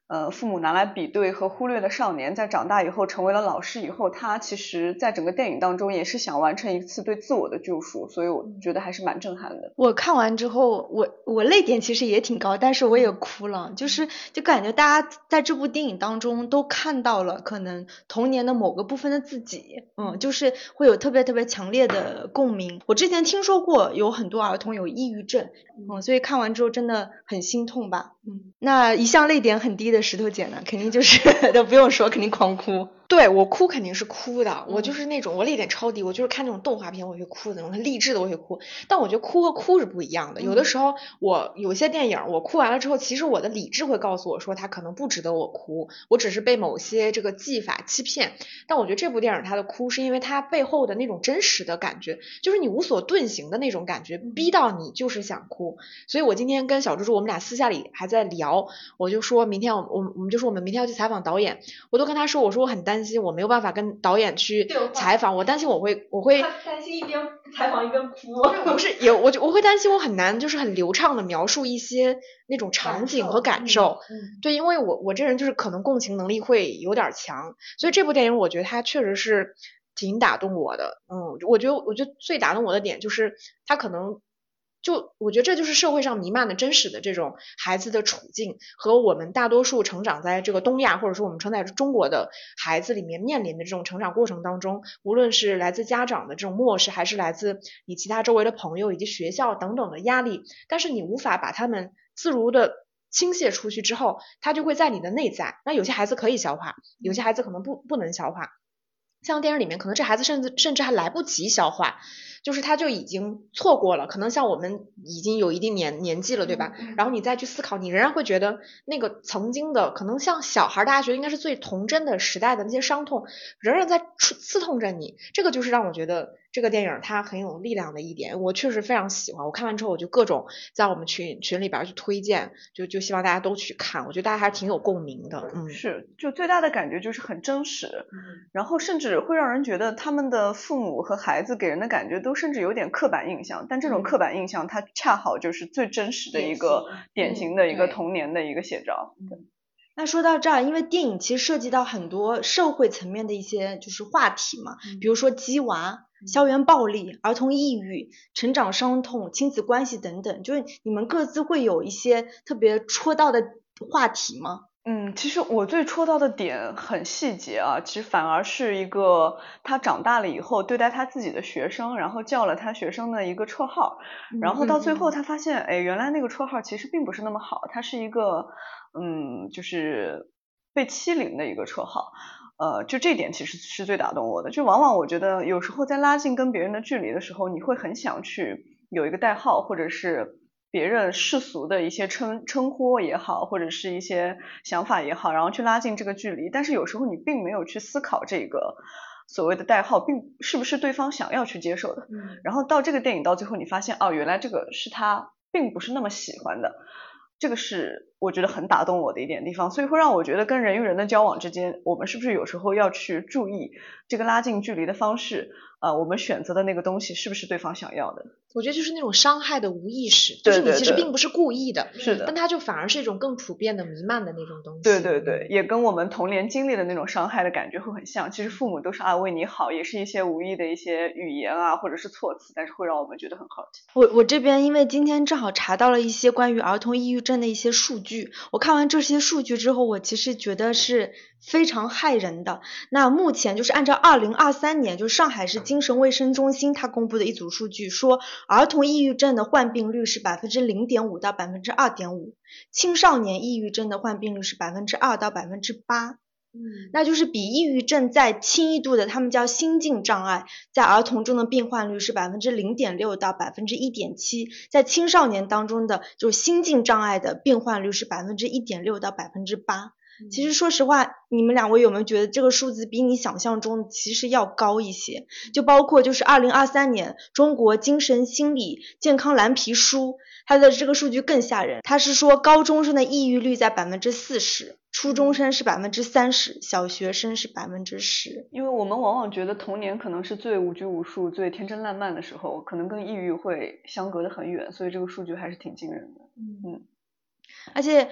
父母拿来比对和忽略的少年，在长大以后成为了老师以后，他其实在整个电影当中也是想完成一次对自我的救赎，所以我觉得还是蛮震撼的。 我看完之后，我泪点其实也挺高，但是我也哭了，就感觉大家在这部电影当中都看到了可能童年的某个部分的自己，就是会有特别特别强烈的共鸣。我之前听说过有很多儿童有抑郁症，所以看完之后真的很心痛吧。那一向泪点很低的石头姐呢，肯定就是都不用说，肯定狂哭。 对，我哭肯定是哭的，我就是那种我泪点超低，我就是看这种动画片我会哭的那种，很励志的我会哭。但我觉得哭和哭是不一样的，有的时候我有些电影我哭完了之后，其实我的理智会告诉我说它可能不值得我哭，我只是被某些这个技法欺骗。但我觉得这部电影它的哭是因为它背后的那种真实的感觉，就是你无所遁形的那种感觉，逼到你就是想哭。所以我今天跟小猪猪我们俩私下里还在聊，我就说明天我们就说我们明天要去采访导演，我都跟他说，我说我很担心我没有办法跟导演去采访，我担心我会他担心一边采访一边哭。 不是我会担心我很难就是很流畅的描述一些那种场景和感受。对，因为我这人就是可能共情能力会有点强，所以这部电影我觉得它确实是挺打动我的。我觉得最打动我的点就是它可能我觉得这就是社会上弥漫的真实的这种孩子的处境，和我们大多数成长在这个东亚或者说我们成长在中国的孩子里面面临的这种成长过程当中，无论是来自家长的这种漠视，还是来自你其他周围的朋友以及学校等等的压力，但是你无法把他们自如的倾泻出去之后，他就会在你的内在。那有些孩子可以消化，有些孩子可能不能消化。像电影里面可能这孩子甚至还来不及消化，就是他就已经错过了，可能像我们已经有一定年纪了，对吧？然后你再去思考，你仍然会觉得那个曾经的可能像小孩大家觉得应该是最童真的时代的那些伤痛仍然在刺痛着你，这个就是让我觉得这个电影它很有力量的一点。我确实非常喜欢，我看完之后我就各种在我们群里边去推荐，就希望大家都去看，我觉得大家还是挺有共鸣的。 是，就最大的感觉就是很真实，然后甚至会让人觉得他们的父母和孩子给人的感觉都甚至有点刻板印象，但这种刻板印象它恰好就是最真实的一个典型的一个童年的一个写照。 那说到这儿，因为电影其实涉及到很多社会层面的一些就是话题嘛，比如说鸡娃、校园暴力、儿童抑郁、成长伤痛、亲子关系等等，就是你们各自会有一些特别戳到的话题吗？ 其实我最戳到的点很细节啊，其实反而是一个他长大了以后对待他自己的学生，然后叫了他学生的一个绰号，然后到最后他发现，原来那个绰号其实并不是那么好，他是一个就是被欺凌的一个绰号。就这点其实是最打动我的，就往往我觉得有时候在拉近跟别人的距离的时候，你会很想去有一个代号，或者是别人世俗的一些称呼也好，或者是一些想法也好，然后去拉近这个距离，但是有时候你并没有去思考这个所谓的代号并是不是对方想要去接受的，然后到这个电影到最后你发现，原来这个是他并不是那么喜欢的，这个是我觉得很打动我的一点地方，所以会让我觉得跟人与人的交往之间，我们是不是有时候要去注意这个拉近距离的方式，我们选择的那个东西是不是对方想要的。 我觉得就是那种伤害的无意识，就是你其实并不是故意的， 是的， 但它就反而是一种更普遍的弥漫的那种东西。 对，也跟我们童年经历的那种伤害的感觉会很像。其实父母都是为你好，也是一些无意的一些语言啊，或者是措辞，但是会让我们觉得很好听。 我这边因为今天正好查到了一些关于儿童抑郁症的一些数据，我看完这些数据之后，我其实觉得是非常骇人的。那目前就是按照2023年，就是上海市精神卫生中心它公布的一组数据说，儿童抑郁症的患病率是0.5%到2.5%，青少年抑郁症的患病率是2%到8%。那就是比抑郁症再轻一度的，他们叫心境障碍，在儿童中的病患率是0.6%到1.7%，在青少年当中的就是心境障碍的病患率是1.6%到8%。其实说实话，你们两位有没有觉得这个数字比你想象中其实要高一些？就包括就是2023年中国精神心理健康蓝皮书，它的这个数据更吓人，它是说高中生的抑郁率在40%，初中生是30%，小学生是10%。 因为我们往往觉得童年可能是最无拘无束、最天真烂漫的时候，可能跟抑郁会相隔得很远，所以这个数据还是挺惊人的。 而且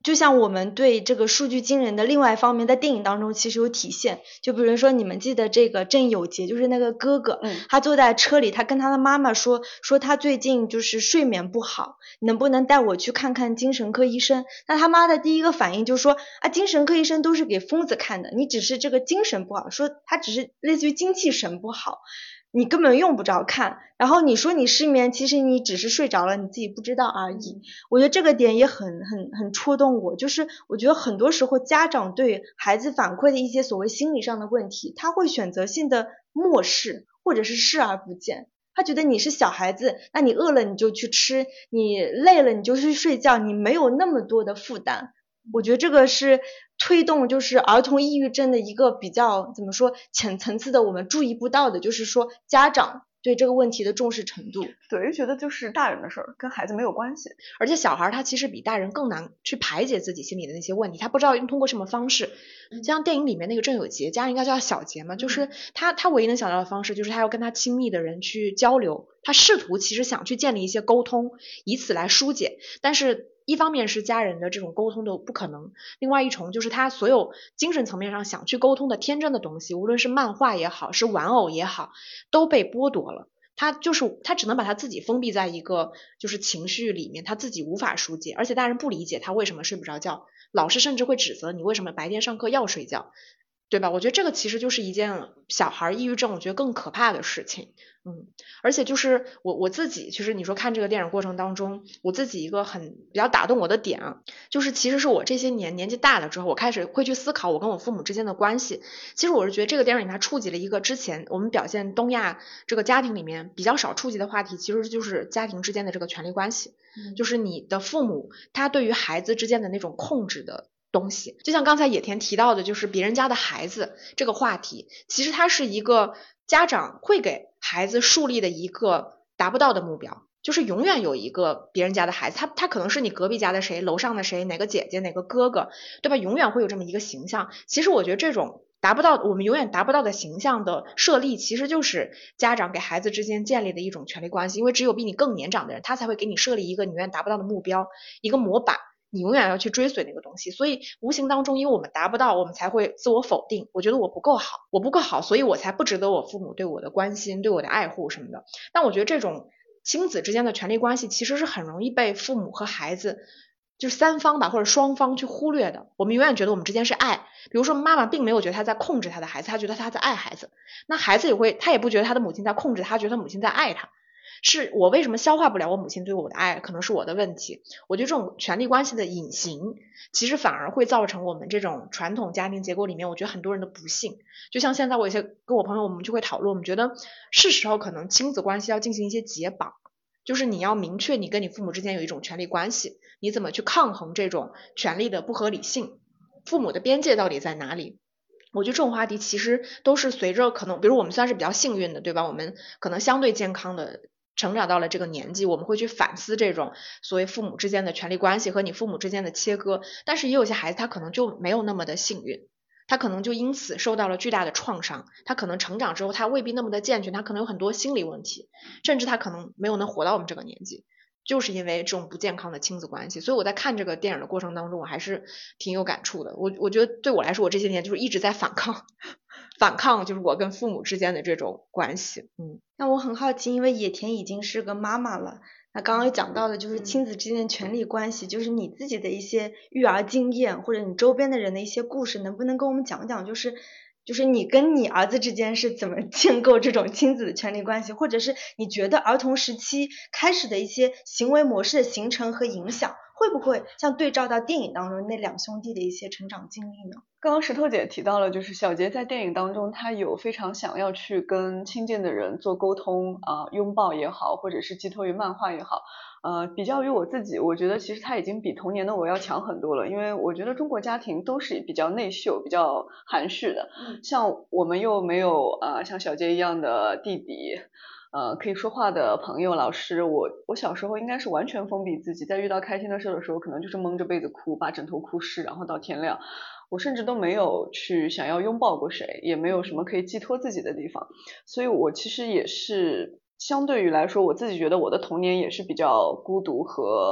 就像我们对这个数据惊人的另外一方面，在电影当中其实有体现。就比如说你们记得这个郑有杰，就是那个哥哥，他坐在车里，他跟他的妈妈说他最近就是睡眠不好，能不能带我去看看精神科医生？那他妈的第一个反应就说啊，精神科医生都是给疯子看的，你只是这个精神不好，说他只是类似于精气神不好，你根本用不着看。然后你说你失眠，其实你只是睡着了，你自己不知道而已。我觉得这个点也很戳动我，就是我觉得很多时候家长对孩子反馈的一些所谓心理上的问题，他会选择性的漠视或者是视而不见。他觉得你是小孩子，那你饿了你就去吃，你累了你就去睡觉，你没有那么多的负担。我觉得这个是推动就是儿童抑郁症的一个比较怎么说浅层次的我们注意不到的，就是说家长对这个问题的重视程度。 对，就觉得就是大人的事儿，跟孩子没有关系。 而且小孩他其实比大人更难去排解自己心里的那些问题，他不知道通过什么方式。像电影里面那个郑有杰，家人应该叫他小杰嘛，就是他唯一能想到的方式就是他要跟他亲密的人去交流，他试图其实想去建立一些沟通，以此来疏解，但是一方面是家人的这种沟通的不可能，另外一重就是他所有精神层面上想去沟通的天真的东西，无论是漫画也好，是玩偶也好，都被剥夺了。他只能把他自己封闭在一个就是情绪里面，他自己无法疏解，而且大人不理解他为什么睡不着觉，老师甚至会指责你为什么白天上课要睡觉，对吧？我觉得这个其实就是一件小孩抑郁症我觉得更可怕的事情。而且就是我自己，其实你说看这个电影过程当中，我自己一个比较打动我的点啊，就是其实是我这些年纪大了之后，我开始会去思考我跟我父母之间的关系。其实我是觉得这个电影它触及了一个之前我们表现东亚这个家庭里面比较少触及的话题，其实就是家庭之间的这个权力关系，就是你的父母他对于孩子之间的那种控制的东西。就像刚才野田提到的，就是别人家的孩子这个话题，其实它是一个家长会给孩子树立的一个达不到的目标，就是永远有一个别人家的孩子，他可能是你隔壁家的谁，楼上的谁，哪个姐姐哪个哥哥，对吧？永远会有这么一个形象。其实我觉得这种我们永远达不到的形象的设立，其实就是家长给孩子之间建立的一种权力关系，因为只有比你更年长的人，他才会给你设立一个你永远达不到的目标，一个模板，你永远要去追随那个东西。所以无形当中，因为我们达不到，我们才会自我否定，我觉得我不够好，所以我才不值得我父母对我的关心，对我的爱护什么的。但我觉得这种亲子之间的权力关系其实是很容易被父母和孩子就是三方吧或者双方去忽略的。我们永远觉得我们之间是爱，比如说妈妈并没有觉得她在控制她的孩子，她觉得她在爱孩子，那孩子他也不觉得他的母亲在控制他，觉得他母亲在爱他。是我为什么消化不了我母亲对我的爱，可能是我的问题。我觉得这种权力关系的隐形，其实反而会造成我们这种传统家庭结构里面，我觉得很多人的不幸。就像现在我有些跟我朋友，我们就会讨论，我们觉得是时候可能亲子关系要进行一些解绑，就是你要明确你跟你父母之间有一种权力关系，你怎么去抗衡这种权力的不合理性，父母的边界到底在哪里。我觉得这种话题其实都是随着可能，比如我们算是比较幸运的，对吧？我们可能相对健康的成长到了这个年纪，我们会去反思这种所谓父母之间的权力关系和你父母之间的切割。但是也有些孩子他可能就没有那么的幸运，他可能就因此受到了巨大的创伤，他可能成长之后他未必那么的健全，他可能有很多心理问题，甚至他可能没有能活到我们这个年纪，就是因为这种不健康的亲子关系。所以我在看这个电影的过程当中，我还是挺有感触的。我觉得对我来说，我这些年就是一直在反抗就是我跟父母之间的这种关系。 那我很好奇，因为野田已经是个妈妈了，那刚刚有讲到的就是亲子之间的权力关系，就是你自己的一些育儿经验或者你周边的人的一些故事，能不能跟我们讲讲，就是你跟你儿子之间是怎么建构这种亲子的权力关系，或者是你觉得儿童时期开始的一些行为模式的形成和影响，会不会像对照到电影当中那两兄弟的一些成长经历呢？ 刚刚石头姐提到了，就是小杰在电影当中，他有非常想要去跟亲近的人做沟通拥抱也好，或者是寄托于漫画也好。比较于我自己，我觉得其实他已经比童年的我要强很多了，因为我觉得中国家庭都是比较内秀、比较含蓄的，像我们又没有像小杰一样的弟弟。可以说话的朋友、老师，我小时候应该是完全封闭自己，在遇到开心的事的时候，可能就是蒙着被子哭，把枕头哭湿，然后到天亮。我甚至都没有去想要拥抱过谁，也没有什么可以寄托自己的地方，所以我其实也是相对于来说，我自己觉得我的童年也是比较孤独和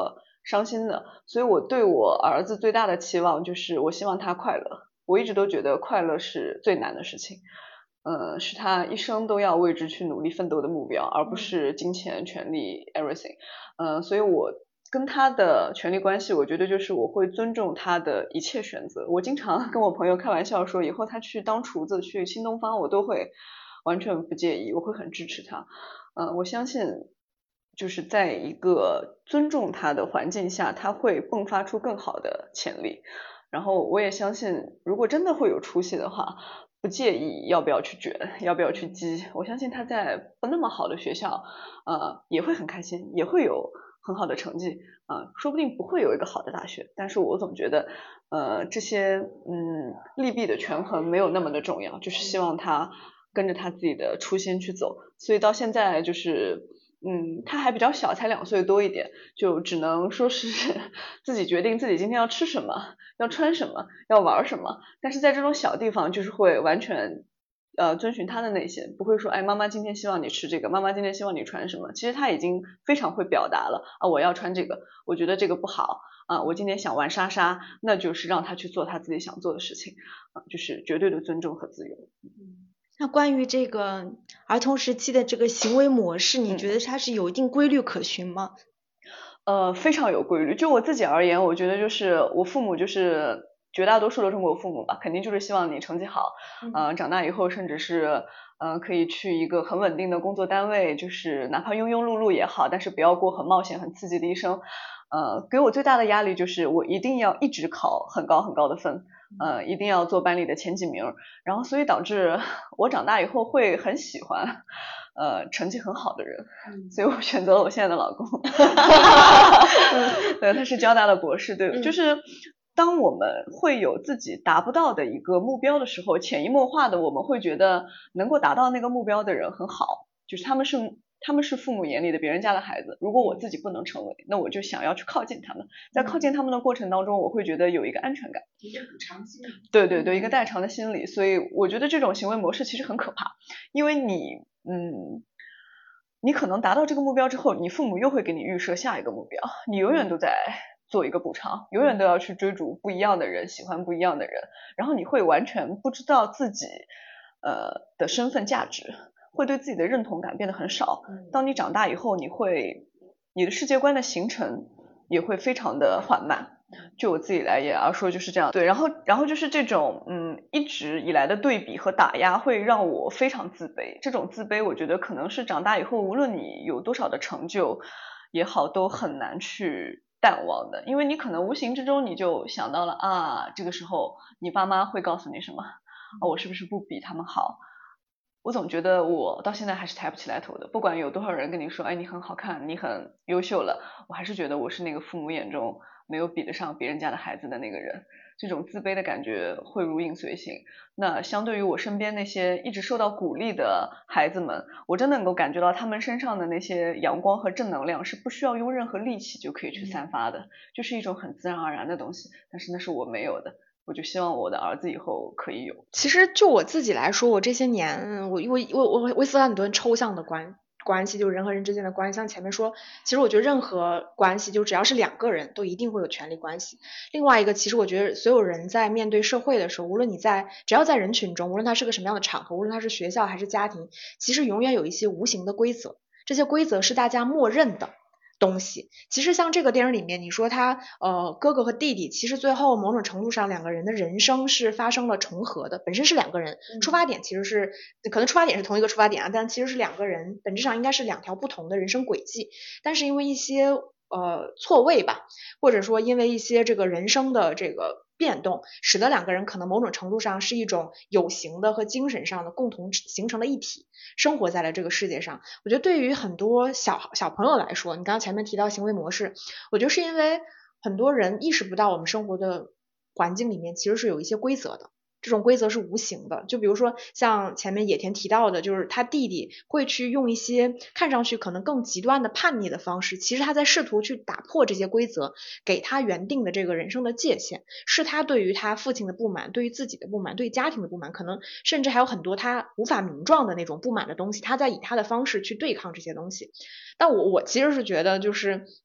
伤心的。所以我对我儿子最大的期望就是我希望他快乐。我一直都觉得快乐是最难的事情，是他一生都要为之去努力奋斗的目标，而不是金钱、权利 everything。所以我跟他的权利关系，我觉得就是我会尊重他的一切选择。我经常跟我朋友开玩笑说，以后他去当厨子，去新东方，我都会完全不介意，我会很支持他。我相信就是在一个尊重他的环境下，他会迸发出更好的潜力。然后我也相信，如果真的会有出息的话，不介意要不要去卷，要不要去激。我相信他在不那么好的学校，也会很开心，也会有很好的成绩，说不定不会有一个好的大学。但是我总觉得，这些利弊的权衡没有那么的重要，就是希望他跟着他自己的初心去走。所以到现在就是他还比较小，才2岁多一点，就只能说是自己决定自己今天要吃什么，要穿什么，要玩什么。但是在这种小地方，就是会完全遵循他的内心，不会说哎妈妈今天希望你吃这个，妈妈今天希望你穿什么。其实他已经非常会表达了我要穿这个，我觉得这个不好我今天想玩莎莎，那就是让他去做他自己想做的事情就是绝对的尊重和自由。 那关于这个儿童时期的这个行为模式，你觉得它是有一定规律可循吗？ 非常有规律。就我自己而言，我觉得就是我父母就是绝大多数的中国父母吧，肯定就是希望你成绩好，长大以后甚至是可以去一个很稳定的工作单位，就是哪怕庸庸碌碌也好，但是不要过很冒险很刺激的一生。给我最大的压力就是我一定要一直考很高很高的分，一定要做班里的前几名，然后所以导致我长大以后会很喜欢成绩很好的人，所以我选择了我现在的老公。对，他是交大的博士。对，就是当我们会有自己达不到的一个目标的时候，潜移默化的我们会觉得能够达到那个目标的人很好，就是他们是父母眼里的别人家的孩子，如果我自己不能成为，那我就想要去靠近他们，在靠近他们的过程当中，我会觉得有一个安全感， 一个补偿心理。 对对对，一个代偿的心理。所以我觉得这种行为模式其实很可怕，因为你可能达到这个目标之后，你父母又会给你预设下一个目标，你永远都在做一个补偿，永远都要去追逐不一样的人，喜欢不一样的人，然后你会完全不知道自己的身份价值，会对自己的认同感变得很少。当你长大以后，你的世界观的形成也会非常的缓慢。就我自己来也说就是这样。对，然后就是这种一直以来的对比和打压会让我非常自卑。这种自卑我觉得可能是长大以后无论你有多少的成就也好，都很难去淡忘的。因为你可能无形之中你就想到了这个时候你爸妈会告诉你什么我是不是不比他们好。我总觉得我到现在还是抬不起来头的，不管有多少人跟你说哎你很好看，你很优秀了，我还是觉得我是那个父母眼中没有比得上别人家的孩子的那个人。这种自卑的感觉会如影随形。那相对于我身边那些一直受到鼓励的孩子们，我真的能够感觉到他们身上的那些阳光和正能量是不需要用任何力气就可以去散发的，就是一种很自然而然的东西，但是那是我没有的，我就希望我的儿子以后可以有。 其实就我自己来说，我这些年我会思考很多很抽象的关系，就是人和人之间的关系。像前面说，其实我觉得任何关系就只要是2个人都一定会有权利关系。另外一个，其实我觉得所有人在面对社会的时候，无论只要在人群中，无论他是个什么样的场合，无论他是学校还是家庭，其实永远有一些无形的规则，这些规则是大家默认的东西。其实像这个电影里面你说他哥哥和弟弟，其实最后某种程度上2个人的人生是发生了重合的，本身是2个人，出发点其实是可能出发点是同一个出发点但其实是2个人本质上应该是2条不同的人生轨迹，但是因为一些错位吧，或者说因为一些这个人生的这个变动，使得2个人可能某种程度上是一种有形的和精神上的共同形成的一体，生活在了这个世界上。我觉得对于很多小朋友来说，你刚刚前面提到行为模式，我觉得是因为很多人意识不到我们生活的环境里面其实是有一些规则的，这种规则是无形的。就比如说像前面野田提到的，就是他弟弟会去用一些看上去可能更极端的叛逆的方式，其实他在试图去打破这些规则给他原定的这个人生的界限，是他对于他父亲的不满，对于自己的不满，对于家庭的不满，可能甚至还有很多他无法名状的那种不满的东西，他在以他的方式去对抗这些东西。但我其实是觉得就是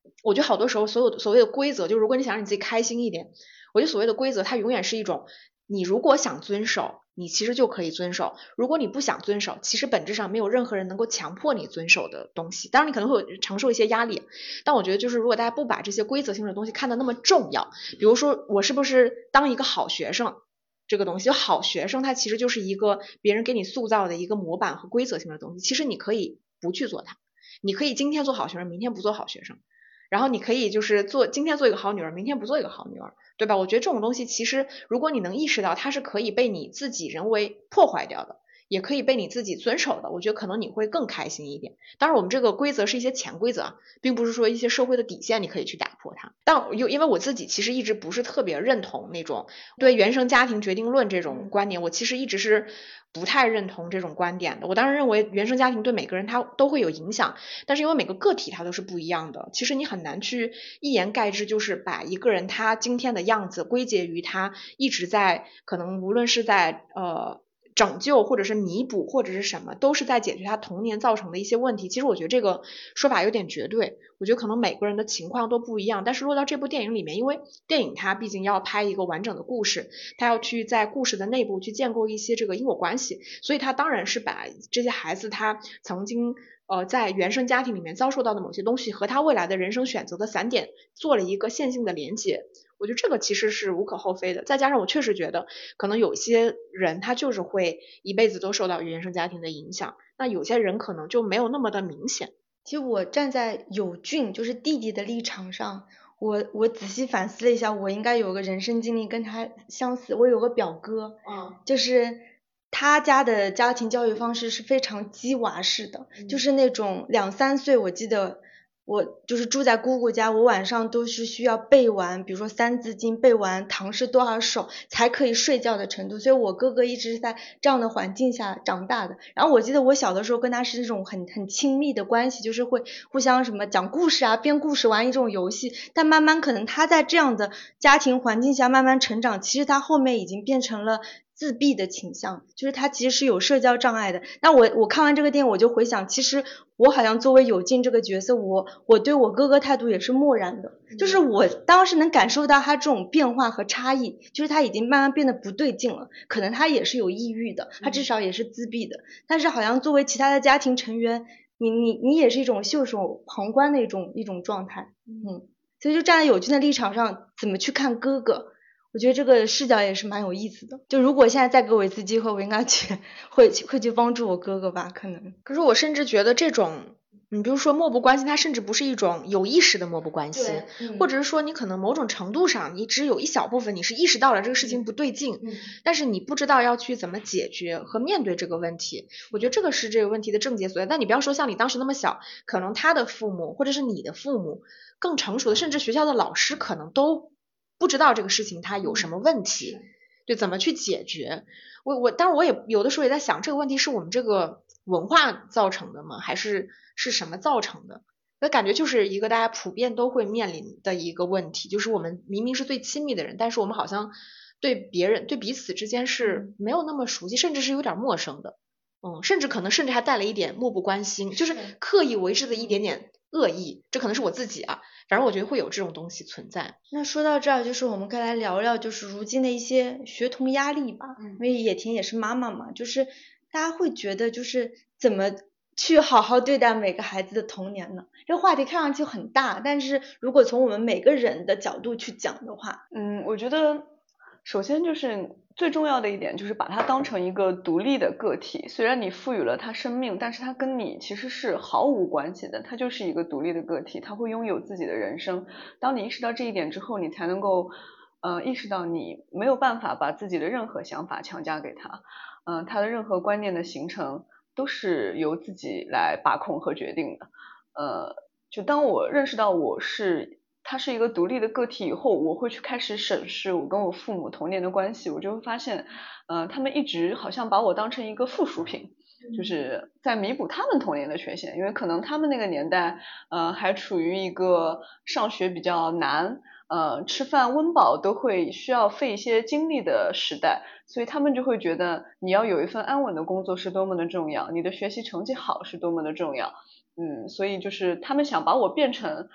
我觉得好多时候所谓的规则，就是如果你想让你自己开心一点，我觉得所谓的规则它永远是一种，你如果想遵守，你其实就可以遵守；如果你不想遵守，其实本质上没有任何人能够强迫你遵守的东西。当然你可能会承受一些压力，但我觉得就是如果大家不把这些规则性的东西看得那么重要，比如说我是不是当一个好学生这个东西，好学生他其实就是一个别人给你塑造的一个模板和规则性的东西，其实你可以不去做它，你可以今天做好学生，明天不做好学生。然后你可以就是今天做一个好女儿，明天不做一个好女儿，对吧？我觉得这种东西其实如果你能意识到它是可以被你自己人为破坏掉的，也可以被你自己遵守的，我觉得可能你会更开心一点。当然我们这个规则是一些潜规则啊，并不是说一些社会的底线你可以去打破它。但因为我自己其实一直不是特别认同那种对原生家庭决定论这种观点，我其实一直是不太认同这种观点的。我当然认为原生家庭对每个人他都会有影响，但是因为每个个体他都是不一样的，其实你很难去一言概之，就是把一个人他今天的样子归结于他一直在可能无论是在拯救或者是弥补或者是什么，都是在解决他童年造成的一些问题。其实我觉得这个说法有点绝对，我觉得可能每个人的情况都不一样。但是落到这部电影里面，因为电影它毕竟要拍一个完整的故事，它要去在故事的内部去建构一些这个因果关系，所以它当然是把这些孩子他曾经在原生家庭里面遭受到的某些东西和他未来的人生选择的散点做了一个线性的连接。我觉得这个其实是无可厚非的，再加上我确实觉得可能有些人他就是会一辈子都受到原生家庭的影响，那有些人可能就没有那么的明显。 其实我站在友俊就是弟弟的立场上，我仔细反思了一下，我应该有个人生经历跟他相似。我有个表哥，就是他家的家庭教育方式是非常鸡娃式的，就是那种2、3岁，我记得我就是住在姑姑家，我晚上都是需要背完，比如说三字经，背完唐诗多少首才可以睡觉的程度，所以我哥哥一直是在这样的环境下长大的。然后我记得我小的时候跟他是这种很亲密的关系，就是会互相什么讲故事啊，编故事，玩一种游戏。但慢慢可能他在这样的家庭环境下慢慢成长，其实他后面已经变成了自闭的倾向，就是他其实是有社交障碍的。那我看完这个电影，我就回想，其实我好像作为友静这个角色，我对我哥哥态度也是漠然的，就是我当时能感受到他这种变化和差异，就是他已经慢慢变得不对劲了，可能他也是有抑郁的，他至少也是自闭的，但是好像作为其他的家庭成员，你也是一种袖手旁观的一种状态，所以就站在友静的立场上，怎么去看哥哥？我觉得这个视角也是蛮有意思的。就如果现在再给我一次机会，我应该会去帮助我哥哥吧，可能。 可是我甚至觉得这种，你比如说漠不关心，它甚至不是一种有意识的漠不关心，或者是说你可能某种程度上，你只有一小部分你是意识到了这个事情不对劲，但是你不知道要去怎么解决和面对这个问症。我觉得这个是这个问题的症结所在。但你不要说像你当时那么小，可能他的父母或者是你的父母更成熟的，甚至学校的老师可能都不知道这个事情它有什么问题，对，怎么去解决。当然我也有的时候也在想，这个问题是我们这个文化造成的吗？还是什么造成的？我感觉就是一个大家普遍都会面临的一个问题，就是我们明明是最亲密的人，但是我们好像对别人对彼此之间是没有那么熟悉，甚至是有点陌生的，甚至还带了一点漠不关心，就是刻意为之的一点点恶意，这可能是我自己啊，反正我觉得会有这种东西存在。 那说到这儿，就是我们该来聊聊就是如今的一些学童压力吧，因为野田也是妈妈嘛，就是大家会觉得就是怎么去好好对待每个孩子的童年呢？这个话题看上去很大，但是如果从我们每个人的角度去讲的话， 我觉得首先就是最重要的一点就是把它当成一个独立的个体，虽然你赋予了它生命，但是它跟你其实是毫无关系的，它就是一个独立的个体，它会拥有自己的人生。当你意识到这一点之后，你才能够意识到你没有办法把自己的任何想法强加给他，他的任何观念的形成都是由自己来把控和决定的。就当我认识到他是一个独立的个体以后，我会去开始审视我跟我父母童年的关系，我就会发现他们一直好像把我当成一个附属品，就是在弥补他们童年的缺陷，因为可能他们那个年代还处于一个上学比较难，吃饭温饱都会需要费一些精力的时代，所以他们就会觉得你要有一份安稳的工作是多么的重要，你的学习成绩好是多么的重要，所以就是他们想把我变成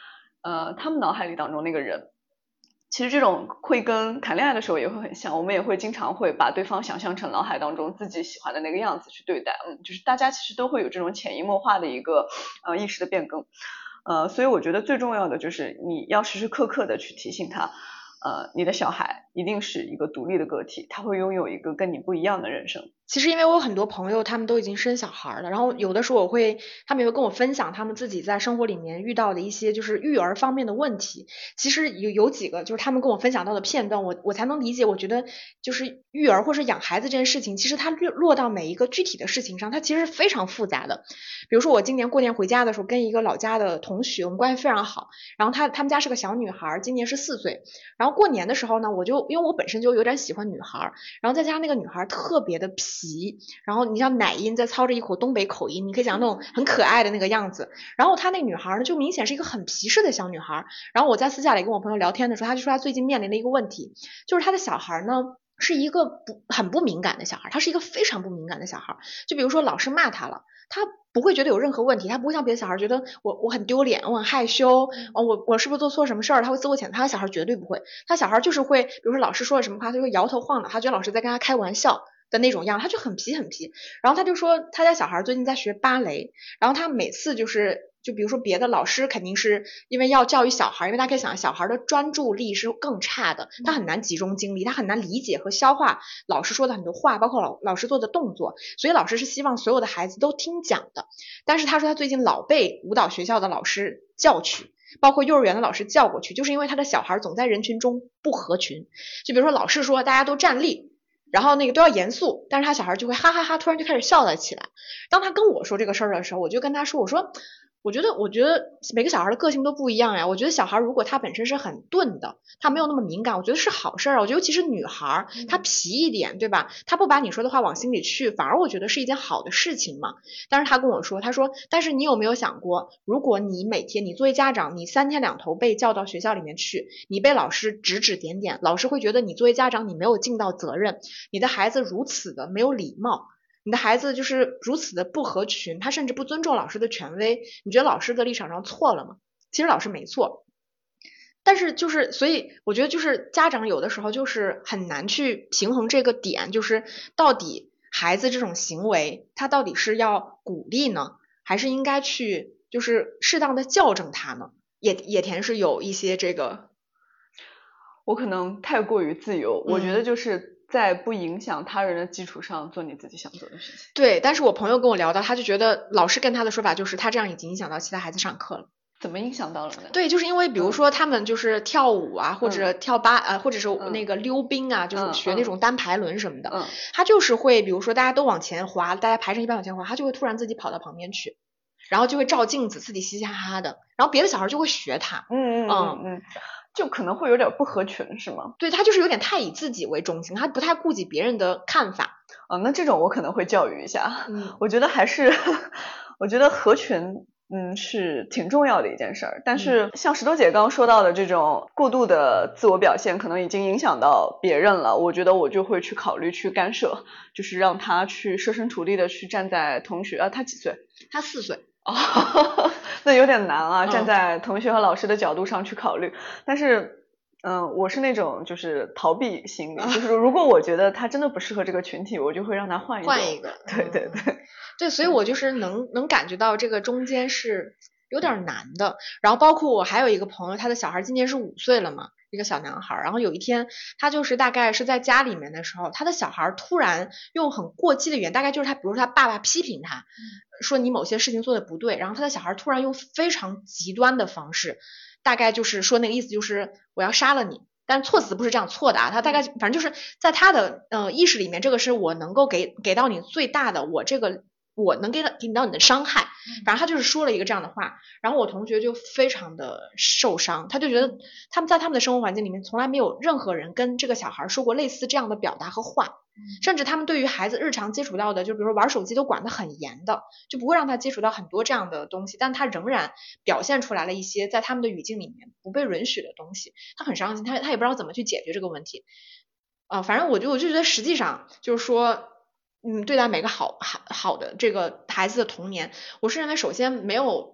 他们脑海里当中那个人。其实这种会跟谈恋爱的时候也会很像，我们也会经常会把对方想象成脑海当中自己喜欢的那个样子去对待，就是大家其实都会有这种潜移默化的一个意识的变更，所以我觉得最重要的就是你要时时刻刻的去提醒他，你的小孩一定是一个独立的个体，他会拥有一个跟你不一样的人生。 其实因为我有很多朋友他们都已经生小孩了，然后有的时候他们也会跟我分享他们自己在生活里面遇到的一些就是育儿方面的问题。其实有几个就是他们跟我分享到的片段，我才能理解。我觉得就是育儿或是养孩子这件事情，其实它落到每一个具体的事情上，它其实是非常复杂的。比如说我今年过年回家的时候，跟一个老家的同学，我们关系非常好，然后他们家是个小女孩，今年是4岁，然后过年的时候呢，因为我本身就有点喜欢女孩，然后再加上那个女孩特别的皮，然后你像奶音再操着一口东北口音，你可以讲那种很可爱的那个样子，然后她那个女孩呢就明显是一个很皮实的小女孩，然后我在私下里跟我朋友聊天的时候，她就说她最近面临的一个问题，就是她的小孩呢是一个很不敏感的小孩，他是一个非常不敏感的小孩，就比如说老师骂他了，他不会觉得有任何问题，他不会像别的小孩觉得我很丢脸，我很害羞，我是不是做错什么事儿，他会自我谴责，他的小孩绝对不会，他小孩就是会，比如说老师说了什么话，他就会摇头晃脑，他觉得老师在跟他开玩笑的那种样，他就很皮很皮。然后他就说他家小孩最近在学芭蕾，然后他每次就比如说别的老师肯定是因为要教育小孩，因为大家可以想小孩的专注力是更差的，他很难集中精力，他很难理解和消化老师说的很多话，包括老师做的动作，所以老师是希望所有的孩子都听讲的。但是他说他最近老被舞蹈学校的老师叫去，包括幼儿园的老师叫过去，就是因为他的小孩总在人群中不合群，就比如说老师说大家都站立，然后那个都要严肃，但是他小孩就会哈哈哈突然就开始笑了起来。当他跟我说这个事儿的时候，我就跟他说，我觉得每个小孩的个性都不一样呀。我觉得小孩如果他本身是很钝的，他没有那么敏感，我觉得是好事儿。我觉得尤其是女孩，她皮一点，对吧？她不把你说的话往心里去，反而我觉得是一件好的事情嘛。但是他跟我说，他说，但是你有没有想过，如果你每天你作为家长，你3天2头被叫到学校里面去，你被老师指指点点，老师会觉得你作为家长你没有尽到责任，你的孩子如此的没有礼貌。你的孩子就是如此的不合群，他甚至不尊重老师的权威，你觉得老师的立场上错了吗？其实老师没错，但是就是所以我觉得就是家长有的时候就是很难去平衡这个点，就是到底孩子这种行为他到底是要鼓励呢，还是应该去就是适当的校正他呢？野田是有一些这个， 我可能太过于自由，我觉得就是在不影响他人的基础上做你自己想做的事情。 对，但是我朋友跟我聊到，他就觉得老师跟他的说法就是他这样已经影响到其他孩子上课了。 怎么影响到了呢？ 对，就是因为比如说他们就是跳舞啊，或者跳或者是那个溜冰啊，就是学那种单排轮什么的，他就是会比如说大家都往前滑，大家排成一排往前滑，他就会突然自己跑到旁边去，然后就会照镜子，自己嘻嘻哈哈的，然后别的小孩就会学他。 就可能会有点不合群是吗？ 对，他就是有点太以自己为中心，他不太顾及别人的看法。 那这种我可能会教育一下。我觉得还是我觉得合群是挺重要的一件事儿，但是像石头姐刚刚说到的这种过度的自我表现可能已经影响到别人了，我觉得我就会去考虑去干涉，就是让他去设身处地的去站在同学他几岁？ 他4岁。 那有点难啊，站在同学和老师的角度上去考虑，但是我是那种就是逃避心理，就是如果我觉得他真的不适合这个群体，我就会让他换一个。对， 所以我就是能感觉到这个中间是有点难的。然后包括我还有一个朋友，他的小孩今年是5岁了嘛，一个小男孩，然后有一天他就是大概是在家里面的时候，他的小孩突然用很过激的语言，大概就是比如说他爸爸批评他，说你某些事情做的不对，然后他的小孩突然用非常极端的方式，大概就是说那个意思就是我要杀了你。但措辞不是这样错的啊，他大概反正就是在他的意识里面，这个是我能够给到你最大的，我能给你到你的伤害，反正他就是说了一个这样的话，然后我同学就非常的受伤，他就觉得他们在他们的生活环境里面从来没有任何人跟这个小孩说过类似这样的表达和话，甚至他们对于孩子日常接触到的，就比如说玩手机都管得很严的，就不会让他接触到很多这样的东西，但他仍然表现出来了一些在他们的语境里面不被允许的东西，他很伤心，他也不知道怎么去解决这个问题反正我就觉得实际上就是说对待每个好的这个孩子的童年，我是认为首先没有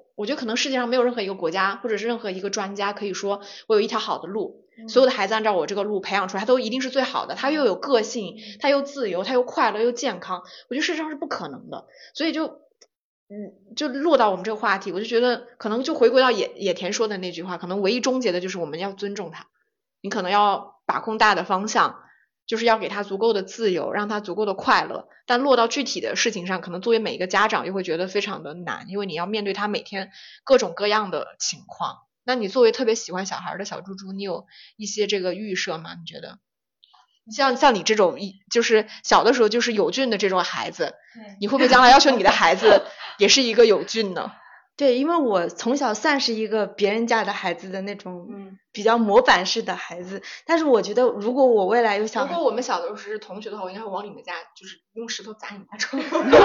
我觉得可能世界上没有任何一个国家或者是任何一个专家可以说我有一条好的路，所有的孩子按照我这个路培养出来，他都一定是最好的，他又有个性，他又自由，他又快乐又健康，我觉得事实上是不可能的。所以就落到我们这个话题，我就觉得可能就回归到野田说的那句话，可能唯一终结的就是我们要尊重他，你可能要把控大的方向，就是要给他足够的自由，让他足够的快乐，但落到具体的事情上，可能作为每一个家长又会觉得非常的难，因为你要面对他每天各种各样的情况。那你作为特别喜欢小孩的小猪猪，你有一些这个预设吗？你觉得像你这种就是小的时候就是有俊的这种孩子，你会不会将来要求你的孩子也是一个有俊呢？ 对，因为我从小算是一个别人家的孩子的那种比较模板式的孩子，但是我觉得如果我未来有小孩， 如果我们小的时候是同学的话，我应该会往你们家就是用石头砸你们家窗。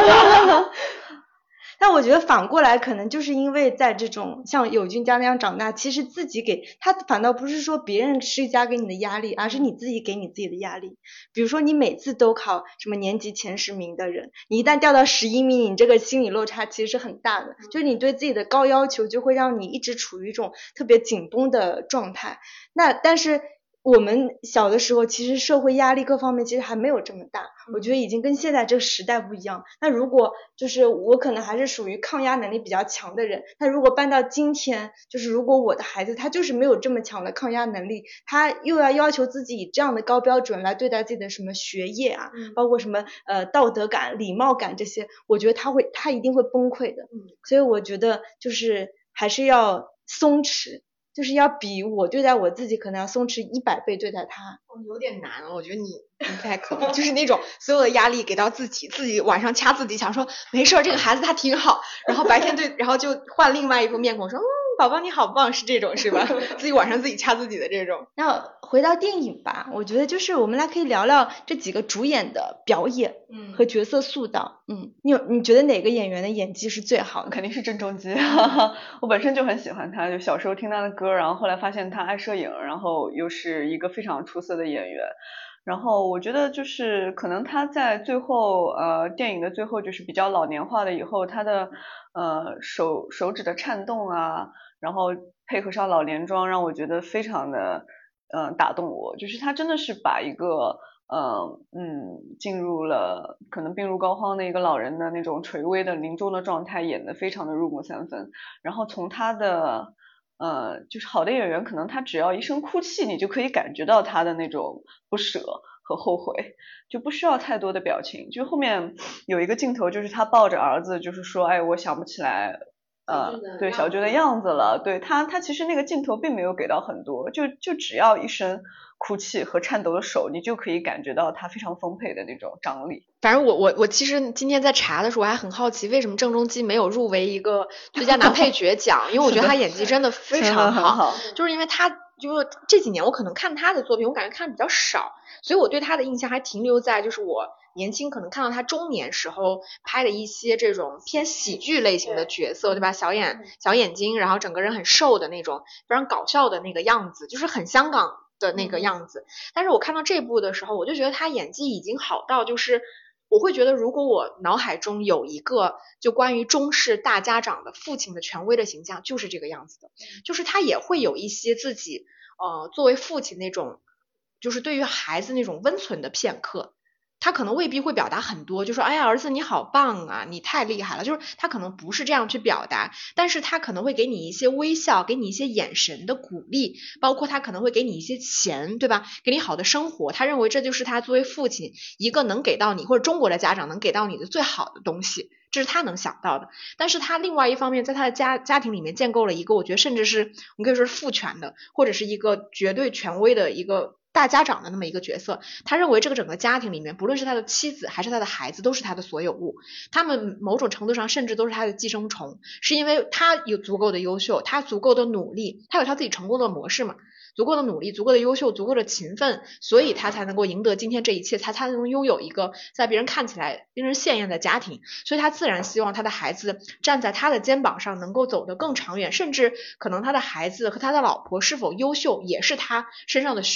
但我觉得反过来可能就是因为在这种像友俊家那样长大，其实自己给他反倒不是说别人施加给你的压力，而是你自己给你自己的压力。比如说你每次都考什么年级前10名的人，你一旦掉到11名，你这个心理落差其实是很大的，就是你对自己的高要求就会让你一直处于一种特别紧绷的状态。那但是我们小的时候其实社会压力各方面其实还没有这么大，我觉得已经跟现在这个时代不一样。那如果就是我可能还是属于抗压能力比较强的人，那如果搬到今天，就是如果我的孩子他就是没有这么强的抗压能力，他又要求自己以这样的高标准来对待自己的什么学业啊，包括什么道德感、礼貌感这些，我觉得他一定会崩溃的。所以我觉得就是还是要松弛，就是要比我对待我自己可能要松弛100倍对待他。 有点难，我觉得你不太可能，就是那种所有的压力给到自己晚上掐自己，想说没事，这个孩子他挺好，然后白天然后就换另外一副面孔说宝宝你好棒，是这种是吧？自己晚上自己掐自己的这种。 那回到电影吧，我觉得就是我们来可以聊聊这几个主演的表演和角色塑造。你觉得哪个演员的演技是最好的？ 肯定是郑中基。我本身就很喜欢他，就小时候听他的歌，然后后来发现他爱摄影，然后又是一个非常出色的演员。然后我觉得就是可能他在最后电影的最后就是比较老年化的以后，他的手指的颤动啊，然后配合上老年妆，让我觉得非常的打动我。就是他真的是把一个进入了可能病入膏肓的一个老人的那种垂危的临终的状态演得非常的入木三分。然后从他的就是好的演员可能他只要一声哭泣，你就可以感觉到他的那种不舍和后悔，就不需要太多的表情。就后面有一个镜头就是他抱着儿子，就是说哎我想不起来对小军的样子了。对他其实那个镜头并没有给到很多，就只要一声哭泣和颤抖的手，你就可以感觉到他非常丰沛的那种张力。 反正我其实今天在查的时候我还很好奇为什么郑中基没有入围一个最佳男配角奖，因为我觉得他演技真的非常好。就是因为他就是这几年我可能看他的作品我感觉看的比较少，所以我对他的印象还停留在就是我年轻可能看到他中年时候拍的一些这种偏喜剧类型的角色，对吧？小眼睛，然后整个人很瘦的那种非常搞笑的那个样子，就是很香港的那个样子。但是我看到这部的时候我就觉得他演技已经好到就是我会觉得如果我脑海中有一个就关于中式大家长的父亲的权威的形象就是这个样子的，就是他也会有一些自己作为父亲那种就是对于孩子那种温存的片刻，他可能未必会表达很多，就说哎呀儿子你好棒啊，你太厉害了，就是他可能不是这样去表达，但是他可能会给你一些微笑，给你一些眼神的鼓励，包括他可能会给你一些钱，对吧？给你好的生活，他认为这就是他作为父亲一个能给到你或者中国的家长能给到你的最好的东西，这是他能想到的。但是他另外一方面在他的家庭里面建构了一个我觉得甚至是我们可以说是父权的或者是一个绝对权威的一个大家长的那么一个角色，他认为这个整个家庭里面不论是他的妻子还是他的孩子都是他的所有物，他们某种程度上甚至都是他的寄生虫，是因为他有足够的优秀，他足够的努力，他有他自己成功的模式嘛，足够的努力，足够的优秀，足够的勤奋，所以他才能够赢得今天这一切，才能拥有一个在别人看起来令人羡艳的家庭，所以他自然希望他的孩子站在他的肩膀上能够走得更长远，甚至可能他的孩子和他的老婆是否优秀也是他身上的勋章，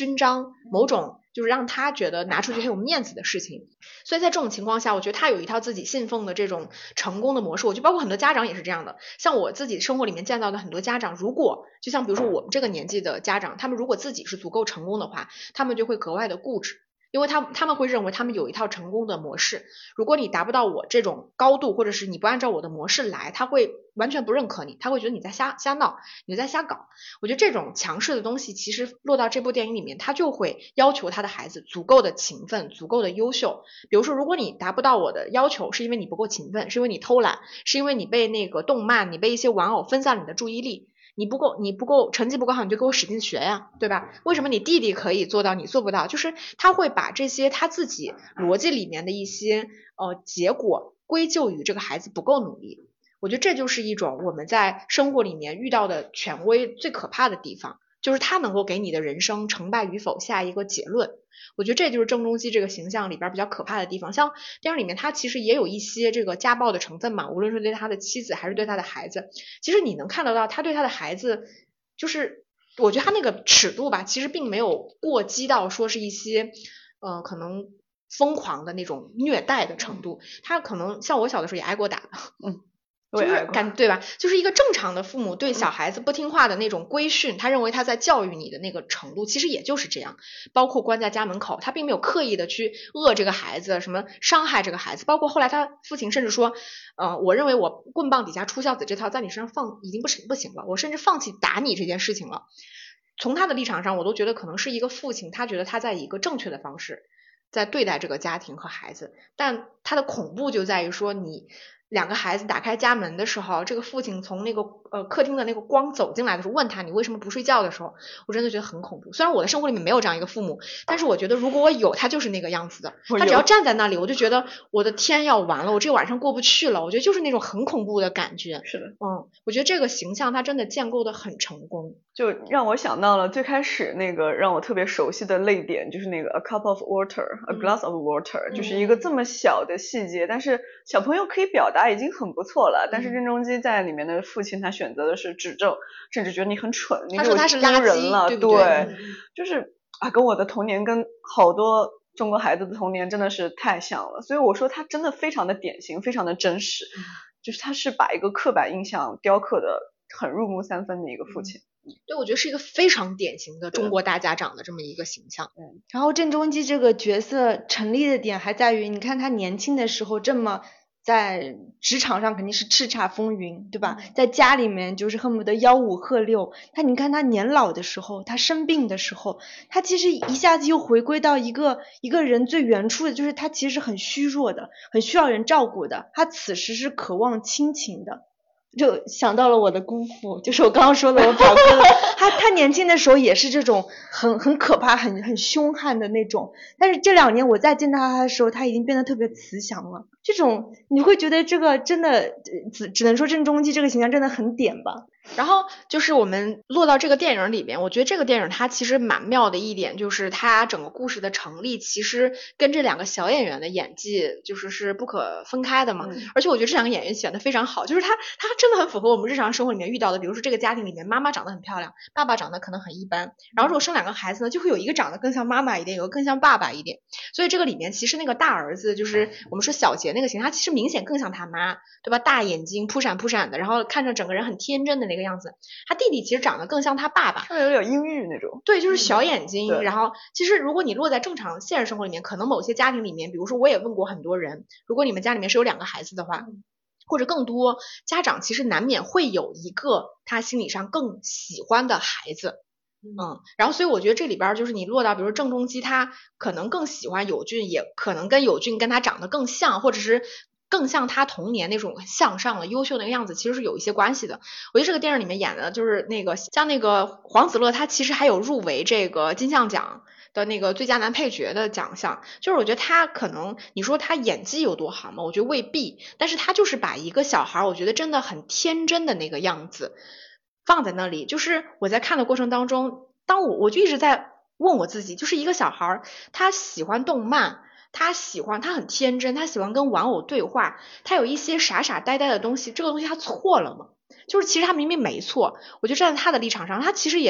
成某种就是让他觉得拿出去很有面子的事情。所以在这种情况下，我觉得他有一套自己信奉的这种成功的模式。我觉得包括很多家长也是这样的，像我自己生活里面见到的很多家长，如果就像比如说我们这个年纪的家长，他们如果自己是足够成功的话，他们就会格外的固执。因为他们会认为他们有一套成功的模式，如果你达不到我这种高度，或者是你不按照我的模式来，他会完全不认可你，他会觉得你在瞎闹，你在瞎搞。我觉得这种强势的东西其实落到这部电影里面，他就会要求他的孩子足够的勤奋，足够的优秀。比如说如果你达不到我的要求，是因为你不够勤奋，是因为你偷懒，是因为你被那个动漫，你被一些玩偶分散了你的注意力，你不够成绩不够好，你就给我使劲学呀，对吧？为什么你弟弟可以做到你做不到？就是他会把这些他自己逻辑里面的一些结果归咎于这个孩子不够努力。我觉得这就是一种我们在生活里面遇到的权威最可怕的地方，就是他能够给你的人生成败与否下一个结论。我觉得这就是郑中基这个形象里边比较可怕的地方。像电影里面他其实也有一些这个家暴的成分嘛，无论是对他的妻子还是对他的孩子，其实你能看得到他对他的孩子，就是我觉得他那个尺度吧，其实并没有过激到说是一些可能疯狂的那种虐待的程度。他可能像我小的时候也挨过打的，就是对吧？就是一个正常的父母对小孩子不听话的那种规训，他认为他在教育你的那个程度，其实也就是这样。包括关在家门口，他并没有刻意的去恶这个孩子，什么伤害这个孩子。包括后来他父亲甚至说，我认为我棍棒底下出孝子这套在你身上放已经不行了，我甚至放弃打你这件事情了。从他的立场上，我都觉得可能是一个父亲，他觉得他在以一个正确的方式在对待这个家庭和孩子，但他的恐怖就在于说你。两个孩子打开家门的时候，这个父亲从那个客厅的那个光走进来的时候，问他你为什么不睡觉的时候，我真的觉得很恐怖。虽然我的生活里面没有这样一个父母，但是我觉得如果我有，他就是那个样子的。他只要站在那里，我就觉得我的天要完了，我这个晚上过不去了。我觉得就是那种很恐怖的感觉。 是的， 我觉得这个形象他真的建构的很成功， 就让我想到了最开始那个让我特别熟悉的泪点，就是那个 a cup of water, a glass of water，就是一个这么小的细节，但是小朋友可以表达已经很不错了。但是郑中基在里面的父亲，他选择的是指正，甚至觉得你很蠢，你给我丢人了，对，就是跟我的童年跟好多中国孩子的童年真的是太像了。所以我说他真的非常的典型，非常的真实，就是他是把一个刻板印象雕刻的很入木三分的一个父亲。 对，我觉得是一个非常典型的中国大家长的这么一个形象。 然后郑中基这个角色成立的点还在于，你看他年轻的时候这么在职场上肯定是叱咤风云，对吧？在家里面就是恨不得吆五喝六。你看他年老的时候，他生病的时候，他其实一下子又回归到一个人最原初的，就是他其实是很虚弱的，很需要人照顾的。他此时是渴望亲情的。就想到了我的姑父，就是我刚刚说的我表哥他年轻的时候也是这种很可怕很凶悍的那种，但是这2年我再见到他的时候，他已经变得特别慈祥了。这种你会觉得这个真的只能说郑中基这个形象真的很点吧。 然后就是我们落到这个电影里边，我觉得这个电影它其实蛮妙的一点，就是它整个故事的成立其实跟这2个小演员的演技是不可分开的嘛。而且我觉得这2个演员选的非常好，就是他真的很符合我们日常生活里面遇到的，比如说这个家庭里面妈妈长得很漂亮，爸爸长得可能很一般，然后如果生2个孩子呢，就会有一个长得更像妈妈一点，有个更像爸爸一点。所以这个里面其实那个大儿子就是我们说小杰那个形象，他其实明显更像他妈，对吧？大眼睛扑闪的，然后看着整个人很天真的那个样子。他弟弟其实长得更像他爸爸， 有点阴郁那种。 对，就是小眼睛。然后其实如果你落在正常现实生活里面，可能某些家庭里面，比如说我也问过很多人，如果你们家里面是有2个孩子的话，或者更多家长其实难免会有一个他心理上更喜欢的孩子。然后所以我觉得这里边就是你落到比如说郑中基，他可能更喜欢友俊，也可能跟友俊跟他长得更像，或者是更像他童年那种向上的优秀的那个样子，其实是有一些关系的。我觉得这个电影里面演的就是那个像那个黄子乐，他其实还有入围这个金像奖的那个最佳男配角的奖项。就是我觉得他可能你说他演技有多好吗？我觉得未必，但是他就是把一个小孩我觉得真的很天真的那个样子放在那里。就是我在看的过程当中，我就一直在问我自己，就是一个小孩他喜欢动漫，他很天真，他喜欢跟玩偶对话，他有一些傻傻呆呆的东西，这个东西他错了吗？就是其实他明明没错，我就站在他的立场上，他其实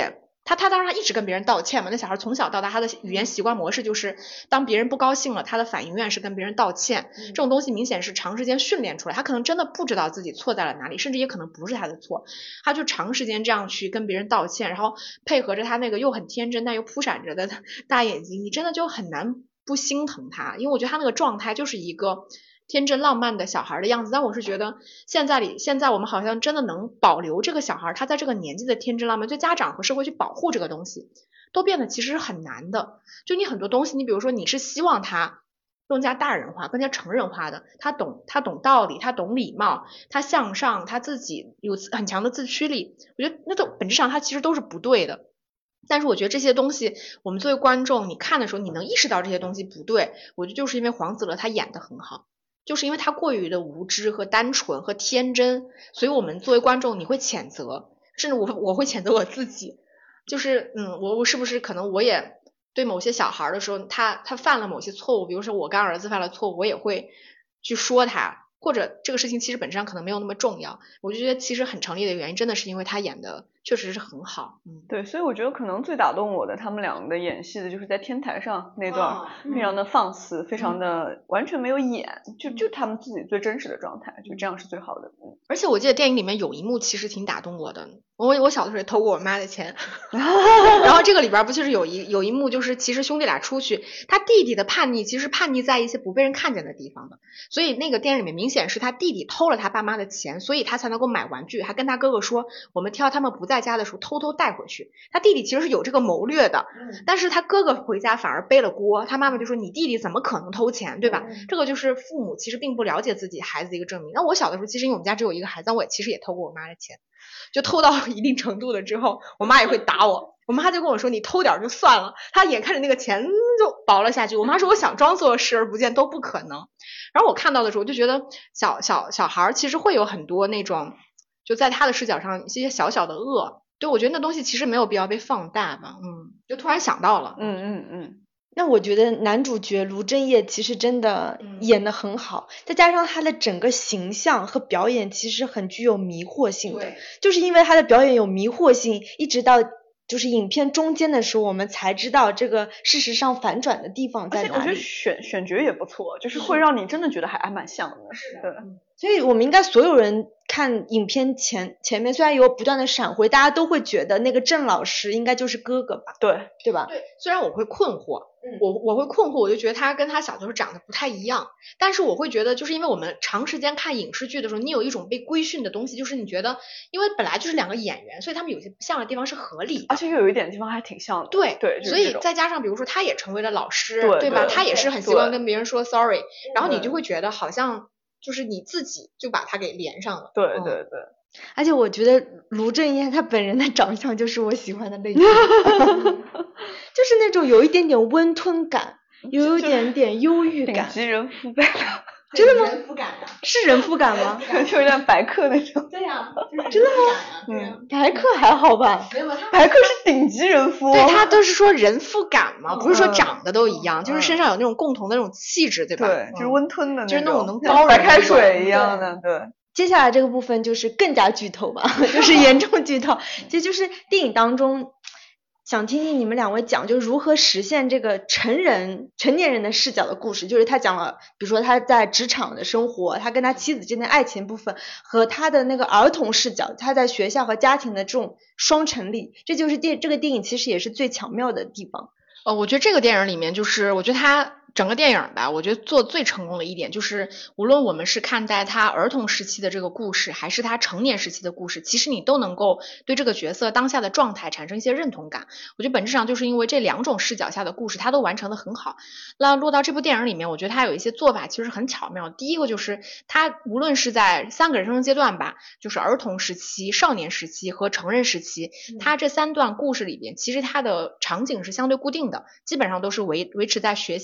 他当然他一直跟别人道歉嘛，那小孩从小到大他的语言习惯模式就是当别人不高兴了，他的反应永远是跟别人道歉，这种东西明显是长时间训练出来，他可能真的不知道自己错在了哪里，甚至也可能不是他的错，他就长时间这样去跟别人道歉，然后配合着他那个又很天真但又扑闪着的大眼睛，你真的就很难不心疼他，因为我觉得他那个状态就是一个天真浪漫的小孩的样子，但我是觉得现在我们好像真的能保留这个小孩他在这个年纪的天真浪漫，就家长和社会去保护这个东西都变得其实是很难的，就你很多东西，你比如说你是希望他更加大人化更加成人化的，他懂道理，他懂礼貌，他向上，他自己有很强的自驱力，我觉得那都本质上他其实都是不对的，但是我觉得这些东西我们作为观众你看的时候你能意识到这些东西不对，我觉得就是因为黄子乐他演得很好，就是因为他过于的无知和单纯和天真，所以我们作为观众你会谴责，甚至我会谴责我自己，就是我是不是可能我也对某些小孩的时候他犯了某些错误，比如说我干儿子犯了错误我也会去说他，或者这个事情其实本质上可能没有那么重要，我就觉得其实很成立的原因真的是因为他演的确实是很好。 对，所以我觉得可能最打动我的他们两个的演戏的就是在天台上那段非常的放肆，非常的完全没有演，就他们自己最真实的状态，就这样是最好的。 而且我记得电影里面有一幕其实挺打动我的，我小的时候也偷过我妈的钱然后这个里边不就是有一幕就是其实兄弟俩出去，他弟弟的叛逆其实叛逆在一些不被人看见的地方的，所以那个电影里面明显是他弟弟偷了他爸妈的钱，所以他才能够买玩具，还跟他哥哥说我们挑他们不在家的时候偷偷带回去，他弟弟其实是有这个谋略的，但是他哥哥回家反而背了锅，他妈妈就说你弟弟怎么可能偷钱，对吧？这个就是父母其实并不了解自己孩子的一个证明。那我小的时候其实因为我们家只有一个孩子，但我其实也偷过我妈的钱，就偷到一定程度了之后我妈也会打我，我妈就跟我说你偷点就算了，她眼看着那个钱就薄了下去，我妈说我想装作视而不见都不可能。然后我看到的时候就觉得小孩其实会有很多那种就在他的视角上一些小小的恶，对，我觉得那东西其实没有必要被放大吧。就突然想到了。 那我觉得男主角卢正业其实真的演得很好，再加上他的整个形象和表演其实很具有迷惑性的，就是因为他的表演有迷惑性，一直到就是影片中间的时候我们才知道这个事实上反转的地方在哪里。 而且我觉得选角也不错，就是会让你真的觉得还蛮像的。对， 所以我们应该所有人看影片前面虽然有不断的闪回，大家都会觉得那个郑老师应该就是哥哥吧，对吧？ 对，虽然我会困惑，我会困惑，我就觉得他跟他小的时候长得不太一样，但是我会觉得就是因为我们长时间看影视剧的时候你有一种被规训的东西，就是你觉得因为本来就是两个演员，所以他们有些不像的地方是合理的， 而且又有一点地方还挺像的。 对， 就是所以再加上比如说他也成为了老师， 对吧？他也是很习惯跟别人说 sorry， 然后你就会觉得好像就是你自己就把他给连上了。 对。 而且我觉得卢正业他本人的长相就是我喜欢的类型就是那种有一点点温吞感，有一点点忧郁感， 顶级人夫呗。 真的吗？ 人夫感的， 是人夫感吗？ 就有点白客那种。 对呀， 真的吗？白客还好吧？ 白客是顶级人夫。 对，他都是说人夫感嘛，不是说长得都一样，就是身上有那种共同的那种气质，对吧？ 对，就是温吞的那种， 就是那种能包容白开水一样的。对。 接下来这个部分就是更加剧透吧，就是严重剧透。这就是电影当中想听听你们两位讲，就是如何实现这个成年人的视角的故事。就是他讲了，比如说他在职场的生活，他跟他妻子之间的爱情部分，和他的那个儿童视角，他在学校和家庭的这种双成立，这就是这个电影其实也是最巧妙的地方。 我觉得这个电影里面就是我觉得他整个电影吧，我觉得做最成功的一点就是，无论我们是看待他儿童时期的这个故事，还是他成年时期的故事，其实你都能够对这个角色当下的状态产生一些认同感。我觉得本质上就是因为这两种视角下的故事，他都完成的很好。那落到这部电影里面，我觉得他有一些做法其实很巧妙。第一个就是他无论是在3个人生阶段吧，就是儿童时期、少年时期和成人时期，他这3段故事里边，其实他的场景是相对固定的，基本上都是维持在学校和家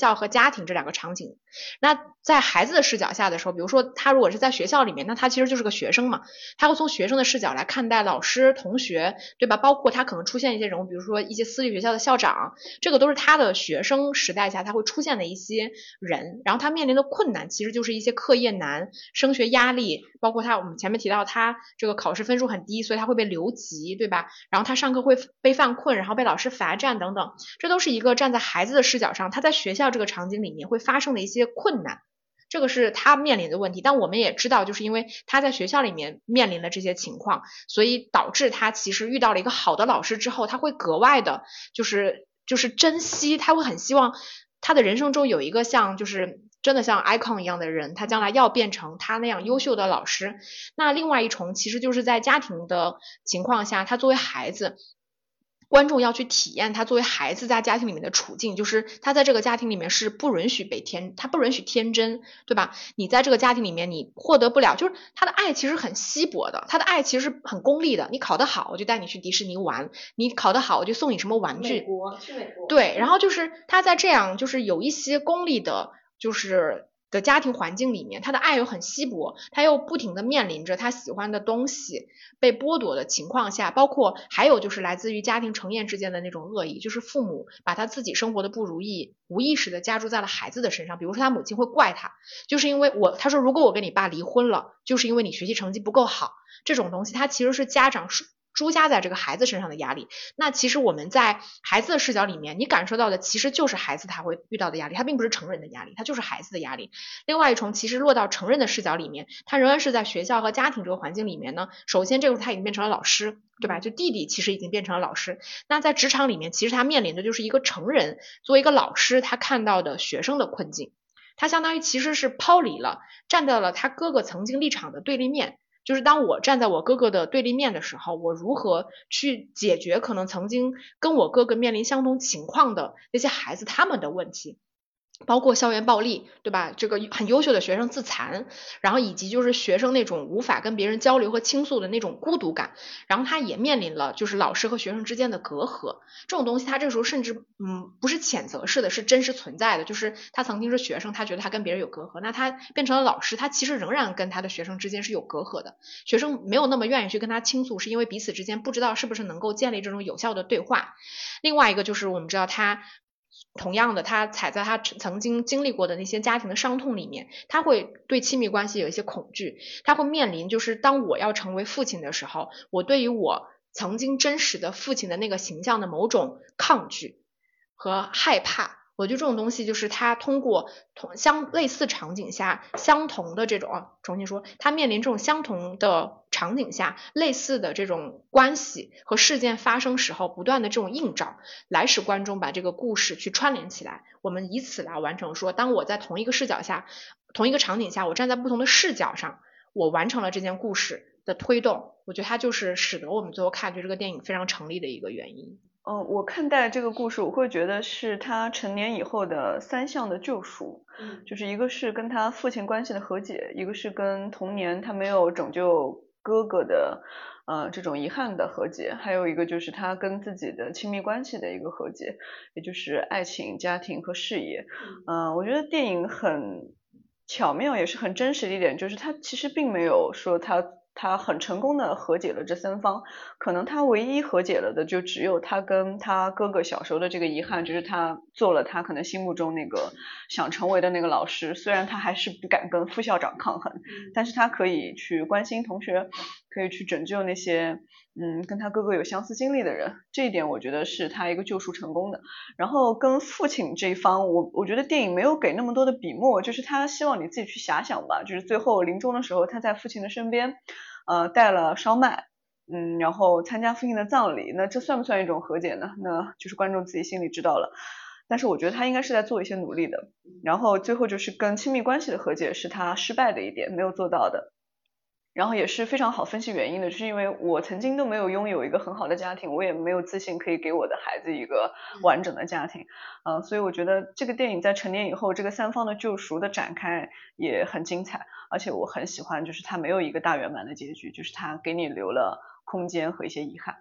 家庭这两个场景。那在孩子的视角下的时候，比如说他如果是在学校里面，那他其实就是个学生嘛，他会从学生的视角来看待老师、同学，对吧？包括他可能出现一些人物，比如说一些私立学校的校长，这个都是他的学生时代下他会出现的一些人，然后他面临的困难其实就是一些课业难、升学压力，包括我们前面提到他这个考试分数很低，所以他会被留级，对吧？然后他上课会被犯困，然后被老师罚站等等，这都是一个站在孩子的视角上，他在学校这个场景里面会发生的一些困难，这个是他面临的问题。但我们也知道，就是因为他在学校里面面临了这些情况，所以导致他其实遇到了一个好的老师之后，他会格外的就是珍惜，他会很希望他的人生中有一个像就是真的像 icon 一样的人，他将来要变成他那样优秀的老师。那另外一重其实就是在家庭的情况下，他作为孩子，观众要去体验他作为孩子在家庭里面的处境，就是他在这个家庭里面是不允许他不允许天真，对吧？你在这个家庭里面你获得不了，就是他的爱其实很稀薄的，他的爱其实是很功利的，你考得好我就带你去迪士尼玩，你考得好我就送你什么玩具， 去美国， 对，然后就是他在这样就是有一些功利的就是的家庭环境里面，他的爱又很稀薄，他又不停的面临着他喜欢的东西被剥夺的情况下，包括还有就是来自于家庭成员之间的那种恶意，就是父母把他自己生活的不如意无意识的加诸在了孩子的身上。比如说他母亲会怪他，就是因为他说如果我跟你爸离婚了，就是因为你学习成绩不够好，这种东西他其实是家长诸加在这个孩子身上的压力。那其实我们在孩子的视角里面，你感受到的其实就是孩子他会遇到的压力，他并不是成人的压力，他就是孩子的压力。另外一重其实落到成人的视角里面，他仍然是在学校和家庭这个环境里面呢，首先这个他已经变成了老师，对吧？就弟弟其实已经变成了老师。那在职场里面，其实他面临的就是一个成人作为一个老师他看到的学生的困境，他相当于其实是抛离了，站到了他哥哥曾经立场的对立面。就是当我站在我哥哥的对立面的时候，我如何去解决可能曾经跟我哥哥面临相同情况的那些孩子他们的问题，包括校园暴力，对吧？这个很优秀的学生自残，然后以及就是学生那种无法跟别人交流和倾诉的那种孤独感，然后他也面临了就是老师和学生之间的隔阂，这种东西他这个时候甚至不是谴责式的，是真实存在的。就是他曾经是学生，他觉得他跟别人有隔阂，那他变成了老师，他其实仍然跟他的学生之间是有隔阂的。学生没有那么愿意去跟他倾诉，是因为彼此之间不知道是不是能够建立这种有效的对话。另外一个就是我们知道他同样的，他踩在他曾经经历过的那些家庭的伤痛里面，他会对亲密关系有一些恐惧，他会面临就是当我要成为父亲的时候，我对于我曾经真实的父亲的那个形象的某种抗拒和害怕。我觉得这种东西就是他通过类似场景下相同的这种重新说，他面临这种相同的场景下类似的这种关系和事件发生时候不断的这种映照，来使观众把这个故事去串联起来，我们以此来完成说，当我在同一个视角下同一个场景下，我站在不同的视角上，我完成了这件故事的推动。我觉得它就是使得我们最后看这个电影非常成立的一个原因。 我看待这个故事，我会觉得是他成年以后的3项的救赎，就是一个是跟他父亲关系的和解，一个是跟童年他没有拯救哥哥的这种遗憾的和解，还有一个就是他跟自己的亲密关系的一个和解，也就是爱情、家庭和事业。我觉得电影很巧妙也是很真实的一点，就是他其实并没有说他很成功的和解了这3方，可能他唯一和解了的就只有他跟他哥哥小时候的这个遗憾，就是他做了他可能心目中那个想成为的那个老师，虽然他还是不敢跟副校长抗衡，但是他可以去关心同学，可以去拯救那些跟他哥哥有相似经历的人，这一点我觉得是他一个救赎成功的。然后跟父亲这一方，我觉得电影没有给那么多的笔墨，就是他希望你自己去遐想吧，就是最后临终的时候他在父亲的身边带了烧麦，然后参加父亲的葬礼，那这算不算一种和解呢？那就是观众自己心里知道了。但是我觉得他应该是在做一些努力的。然后最后就是跟亲密关系的和解是他失败的一点，没有做到的。然后也是非常好分析原因的，就是因为我曾经都没有拥有一个很好的家庭，我也没有自信可以给我的孩子一个完整的家庭，所以我觉得这个电影在成年以后这个3方的救赎的展开也很精彩，而且我很喜欢就是它没有一个大圆满的结局，就是它给你留了空间和一些遗憾。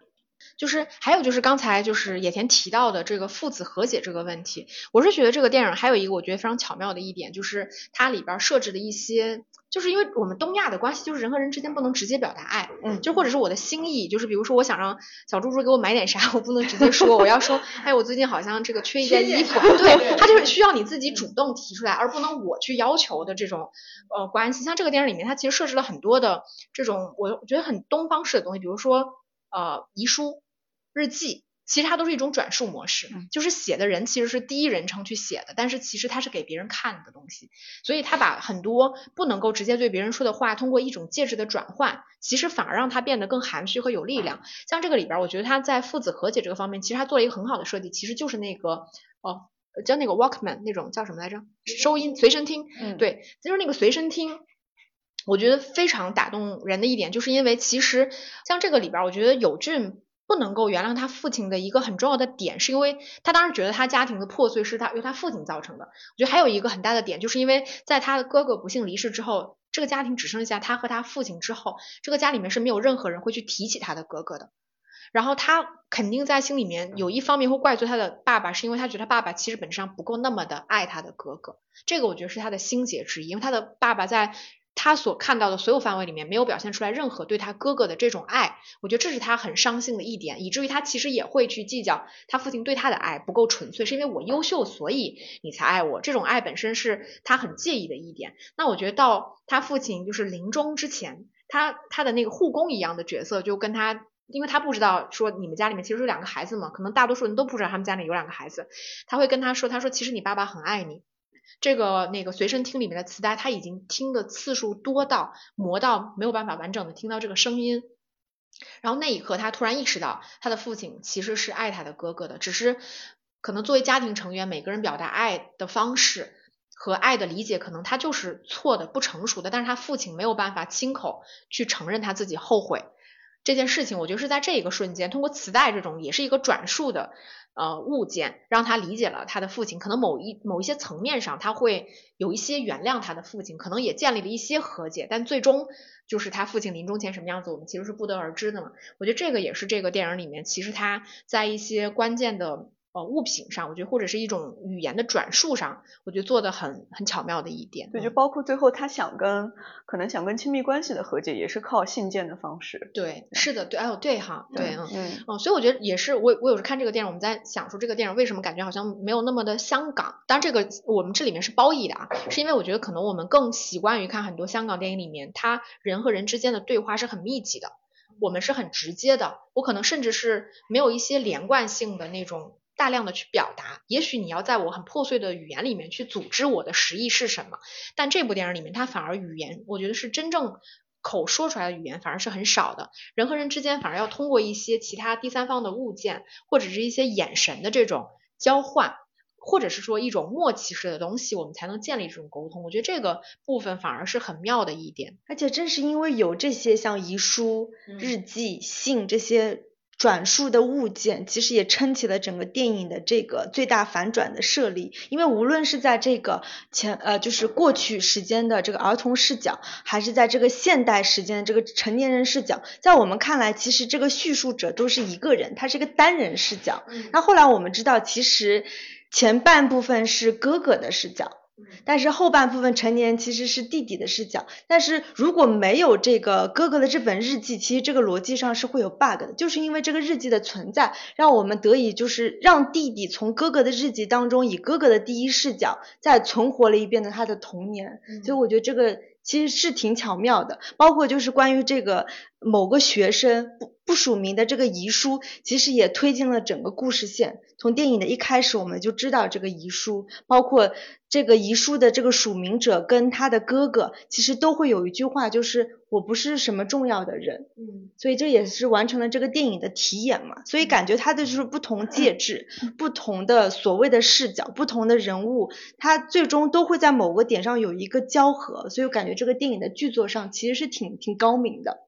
就是还有就是刚才就是野田提到的这个父子和解这个问题，我是觉得这个电影还有一个我觉得非常巧妙的一点，就是它里边设置的一些，就是因为我们东亚的关系就是人和人之间不能直接表达爱，就或者是我的心意，就是比如说我想让小猪猪给我买点啥，我不能直接说，我要说，哎，我最近好像这个缺一件衣服，对，它就是需要你自己主动提出来，而不能我去要求的这种关系。像这个电影里面，它其实设置了很多的这种我觉得很东方式的东西，比如说遗书、日记，其实它都是一种转述模式，就是写的人其实是第一人称去写的，但是其实它是给别人看的东西，所以它把很多不能够直接对别人说的话，通过一种介质的转换，其实反而让它变得更含蓄和有力量。像这个里边，我觉得它在父子和解这个方面，其实它做了一个很好的设计，其实就是那个叫那个 Walkman 那种叫什么来着？收音随身听，对，就是那个随身听。我觉得非常打动人的一点，就是因为其实像这个里边，我觉得友俊不能够原谅他父亲的一个很重要的点，是因为他当时觉得他家庭的破碎是由他父亲造成的。我觉得还有一个很大的点，就是因为在他的哥哥不幸离世之后，这个家庭只剩下他和他父亲之后，这个家里面是没有任何人会去提起他的哥哥的。然后他肯定在心里面有一方面会怪罪他的爸爸，是因为他觉得他爸爸其实本质上不够那么的爱他的哥哥，这个我觉得是他的心结之一，因为他的爸爸在他所看到的所有范围里面没有表现出来任何对他哥哥的这种爱，我觉得这是他很伤心的一点，以至于他其实也会去计较他父亲对他的爱不够纯粹，是因为我优秀所以你才爱我，这种爱本身是他很介意的一点。那我觉得到他父亲就是临终之前，他的那个护工一样的角色就跟他，因为他不知道说你们家里面其实有2个孩子嘛，可能大多数人都不知道他们家里有2个孩子，他会跟他说其实你爸爸很爱你，这个那个随身听里面的磁带他已经听的次数多到磨到没有办法完整的听到这个声音，然后那一刻他突然意识到他的父亲其实是爱他的哥哥的，只是可能作为家庭成员每个人表达爱的方式和爱的理解可能他就是错的不成熟的，但是他父亲没有办法亲口去承认他自己后悔这件事情。我觉得是在这一个瞬间，通过磁带这种也是一个转述的物件，让他理解了他的父亲，可能某一些层面上他会有一些原谅他的父亲，可能也建立了一些和解，但最终就是他父亲临终前什么样子我们其实是不得而知的嘛。我觉得这个也是这个电影里面其实他在一些关键的物品上，我觉得或者是一种语言的转述上，我觉得做的很巧妙的一点。 对，就包括最后他可能想跟亲密关系的和解，也是靠信件的方式。 对，是的，对，对哈，对，所以我觉得也是，我有时看这个电影，我们在想说这个电影为什么感觉好像没有那么的香港，当然这个我们这里面是褒义的啊，是因为我觉得可能我们更习惯于看很多香港电影里面，他人和人之间的对话是很密集的，我们是很直接的，我可能甚至是没有一些连贯性的那种大量的去表达，也许你要在我很破碎的语言里面去组织我的实意是什么，但这部电影里面它反而语言我觉得是真正口说出来的语言反而是很少的，人和人之间反而要通过一些其他第三方的物件或者是一些眼神的这种交换，或者是说一种默契式的东西，我们才能建立这种沟通。我觉得这个部分反而是很妙的一点。 而且正是因为有这些像遗书、日记、信这些转述的物件，其实也撑起了整个电影的这个最大反转的设立。因为无论是在这个就是过去时间的这个儿童视角，还是在这个现代时间的这个成年人视角，在我们看来其实这个叙述者都是一个人，他是一个单人视角。那后来我们知道其实前半部分是哥哥的视角，但是后半部分成年人其实是弟弟的视角，但是如果没有这个哥哥的这本日记，其实这个逻辑上是会有 bug 的，就是因为这个日记的存在，让我们得以就是让弟弟从哥哥的日记当中以哥哥的第一视角再存活了一遍的他的童年，所以我觉得这个其实是挺巧妙的。包括就是关于这个某个学生不署名的这个遗书，其实也推进了整个故事线。从电影的一开始我们就知道这个遗书，包括这个遗书的这个署名者跟他的哥哥其实都会有一句话，就是我不是什么重要的人。所以这也是完成了这个电影的题眼嘛。所以感觉它的就是不同介质，不同的所谓的视角，不同的人物，它最终都会在某个点上有一个交合，所以我感觉这个电影的剧作上其实是挺高明的。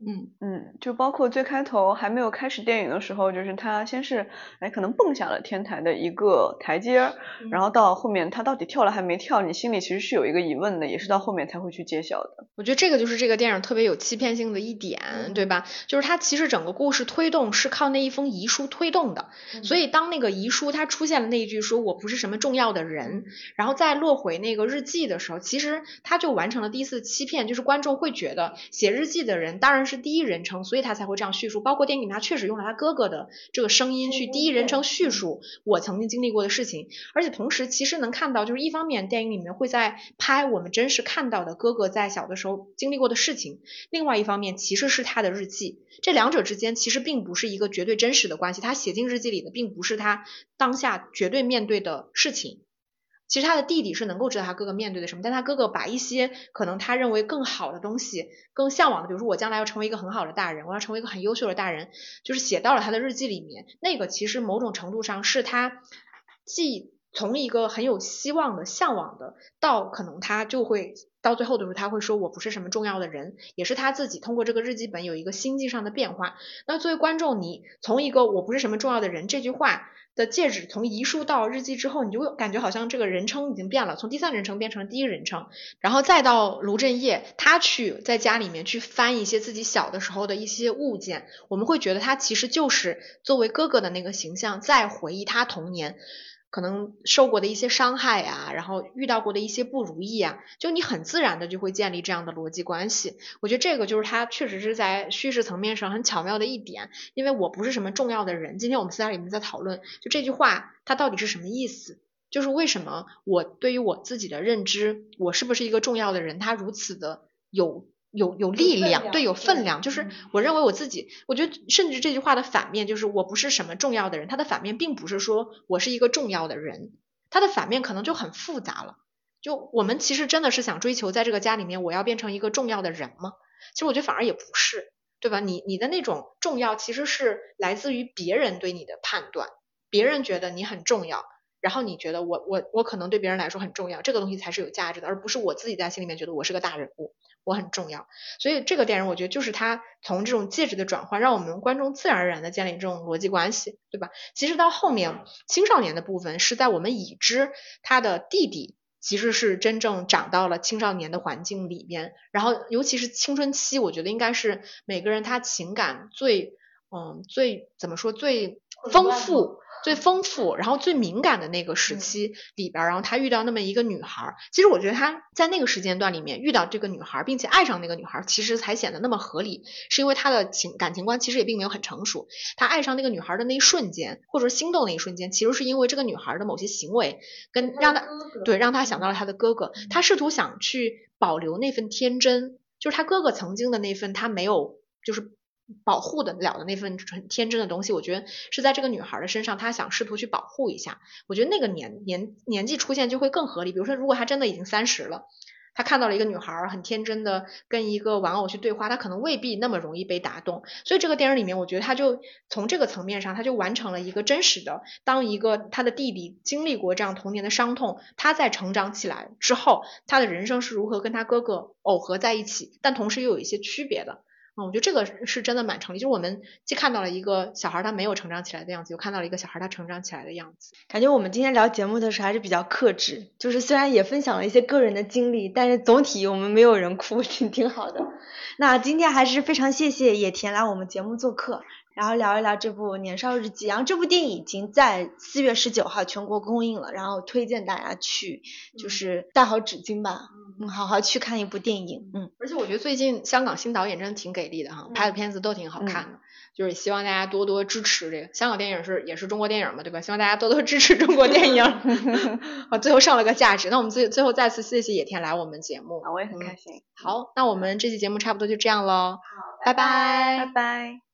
就包括最开头还没有开始电影的时候，就是他先是可能蹦下了天台的一个台阶，然后到后面他到底跳了还没跳，你心里其实是有一个疑问的，也是到后面才会去揭晓的。 我觉得这个就是这个电影特别有欺骗性的一点，对吧？就是它其实整个故事推动是靠那一封遗书推动的，所以当那个遗书它出现了那一句说我不是什么重要的人，然后再落回那个日记的时候，其实他就完成了第一次欺骗，就是观众会觉得写日记的人当然是第一人称，所以他才会这样叙述，包括电影里面他确实用了他哥哥的这个声音去第一人称叙述我曾经经历过的事情，而且同时其实能看到就是一方面电影里面会在拍我们真实看到的哥哥在小的时候经历过的事情，另外一方面其实是他的日记，这两者之间其实并不是一个绝对真实的关系，他写进日记里的并不是他当下绝对面对的事情，其实他的弟弟是能够知道他哥哥面对的什么，但他哥哥把一些可能他认为更好的东西，更向往的，比如说我将来要成为一个很好的大人，我要成为一个很优秀的大人，就是写到了他的日记里面，那个其实某种程度上是他既从一个很有希望的向往的到可能他就会到最后的时候他会说我不是什么重要的人，也是他自己通过这个日记本有一个心境上的变化。那作为观众，你从一个我不是什么重要的人这句话的介质从遗书到日记之后，你就感觉好像这个人称已经变了，从第三人称变成了第一人称，然后再到卢振业他去在家里面去翻一些自己小的时候的一些物件，我们会觉得他其实就是作为哥哥的那个形象在回忆他童年可能受过的一些伤害啊，然后遇到过的一些不如意啊，就你很自然的就会建立这样的逻辑关系。我觉得这个就是它确实是在叙事层面上很巧妙的一点，因为我不是什么重要的人，今天我们私下里面在讨论就这句话它到底是什么意思，就是为什么我对于我自己的认知我是不是一个重要的人它如此的有力量，对，有分量，就是我认为我自己，我觉得甚至这句话的反面就是我不是什么重要的人，它的反面并不是说我是一个重要的人，它的反面可能就很复杂了，就我们其实真的是想追求在这个家里面我要变成一个重要的人吗？其实我觉得反而也不是，对吧？你的那种重要其实是来自于别人对你的判断，别人觉得你很重要，然后你觉得我可能对别人来说很重要，这个东西才是有价值的，而不是我自己在心里面觉得我是个大人物，我很重要。所以这个电影我觉得就是它从这种介质的转换，让我们观众自然而然的建立这种逻辑关系，对吧？其实到后面青少年的部分是在我们已知他的弟弟其实是真正长到了青少年的环境里面，然后尤其是青春期，我觉得应该是每个人他情感最怎么说最丰富，然后最敏感的那个时期里边，然后他遇到那么一个女孩，其实我觉得他在那个时间段里面遇到这个女孩并且爱上那个女孩其实才显得那么合理，是因为他的感情观其实也并没有很成熟，他爱上那个女孩的那一瞬间或者心动的一瞬间，其实是因为这个女孩的某些行为跟让他想到了他的哥哥，他试图想去保留那份天真，就是他哥哥曾经的那份他没有就是保护得了的那份很天真的东西，我觉得是在这个女孩的身上，她想试图去保护一下。我觉得那个年纪出现就会更合理。比如说，如果她真的已经30了，她看到了一个女孩很天真的跟一个玩偶去对话，她可能未必那么容易被打动。所以这个电影里面，我觉得她就从这个层面上，她就完成了一个真实的，当一个她的弟弟经历过这样童年的伤痛，他在成长起来之后，他的人生是如何跟他哥哥耦合在一起，但同时又有一些区别的。我觉得这个是真的蛮成立，就是我们既看到了一个小孩他没有成长起来的样子，又看到了一个小孩他成长起来的样子。 感觉我们今天聊节目的时候还是比较克制，就是虽然也分享了一些个人的经历，但是总体我们没有人哭，挺好的。那今天还是非常谢谢野田来我们节目做客，然后聊一聊这部《年少日记》，然后这部电影已经在4月19号全国公映了，然后推荐大家去就是带好纸巾吧，好好去看一部电影。 而且我觉得最近香港新导演真的挺给力的哈，拍的片子都挺好看的，就是希望大家多多支持这个香港电影也是中国电影嘛，对吧？希望大家多多支持中国电影。最后上了个价值，那我们最后再次谢谢野田来我们节目， 我也很开心。 好，那我们这期节目差不多就这样咯， 好，拜拜。 拜拜。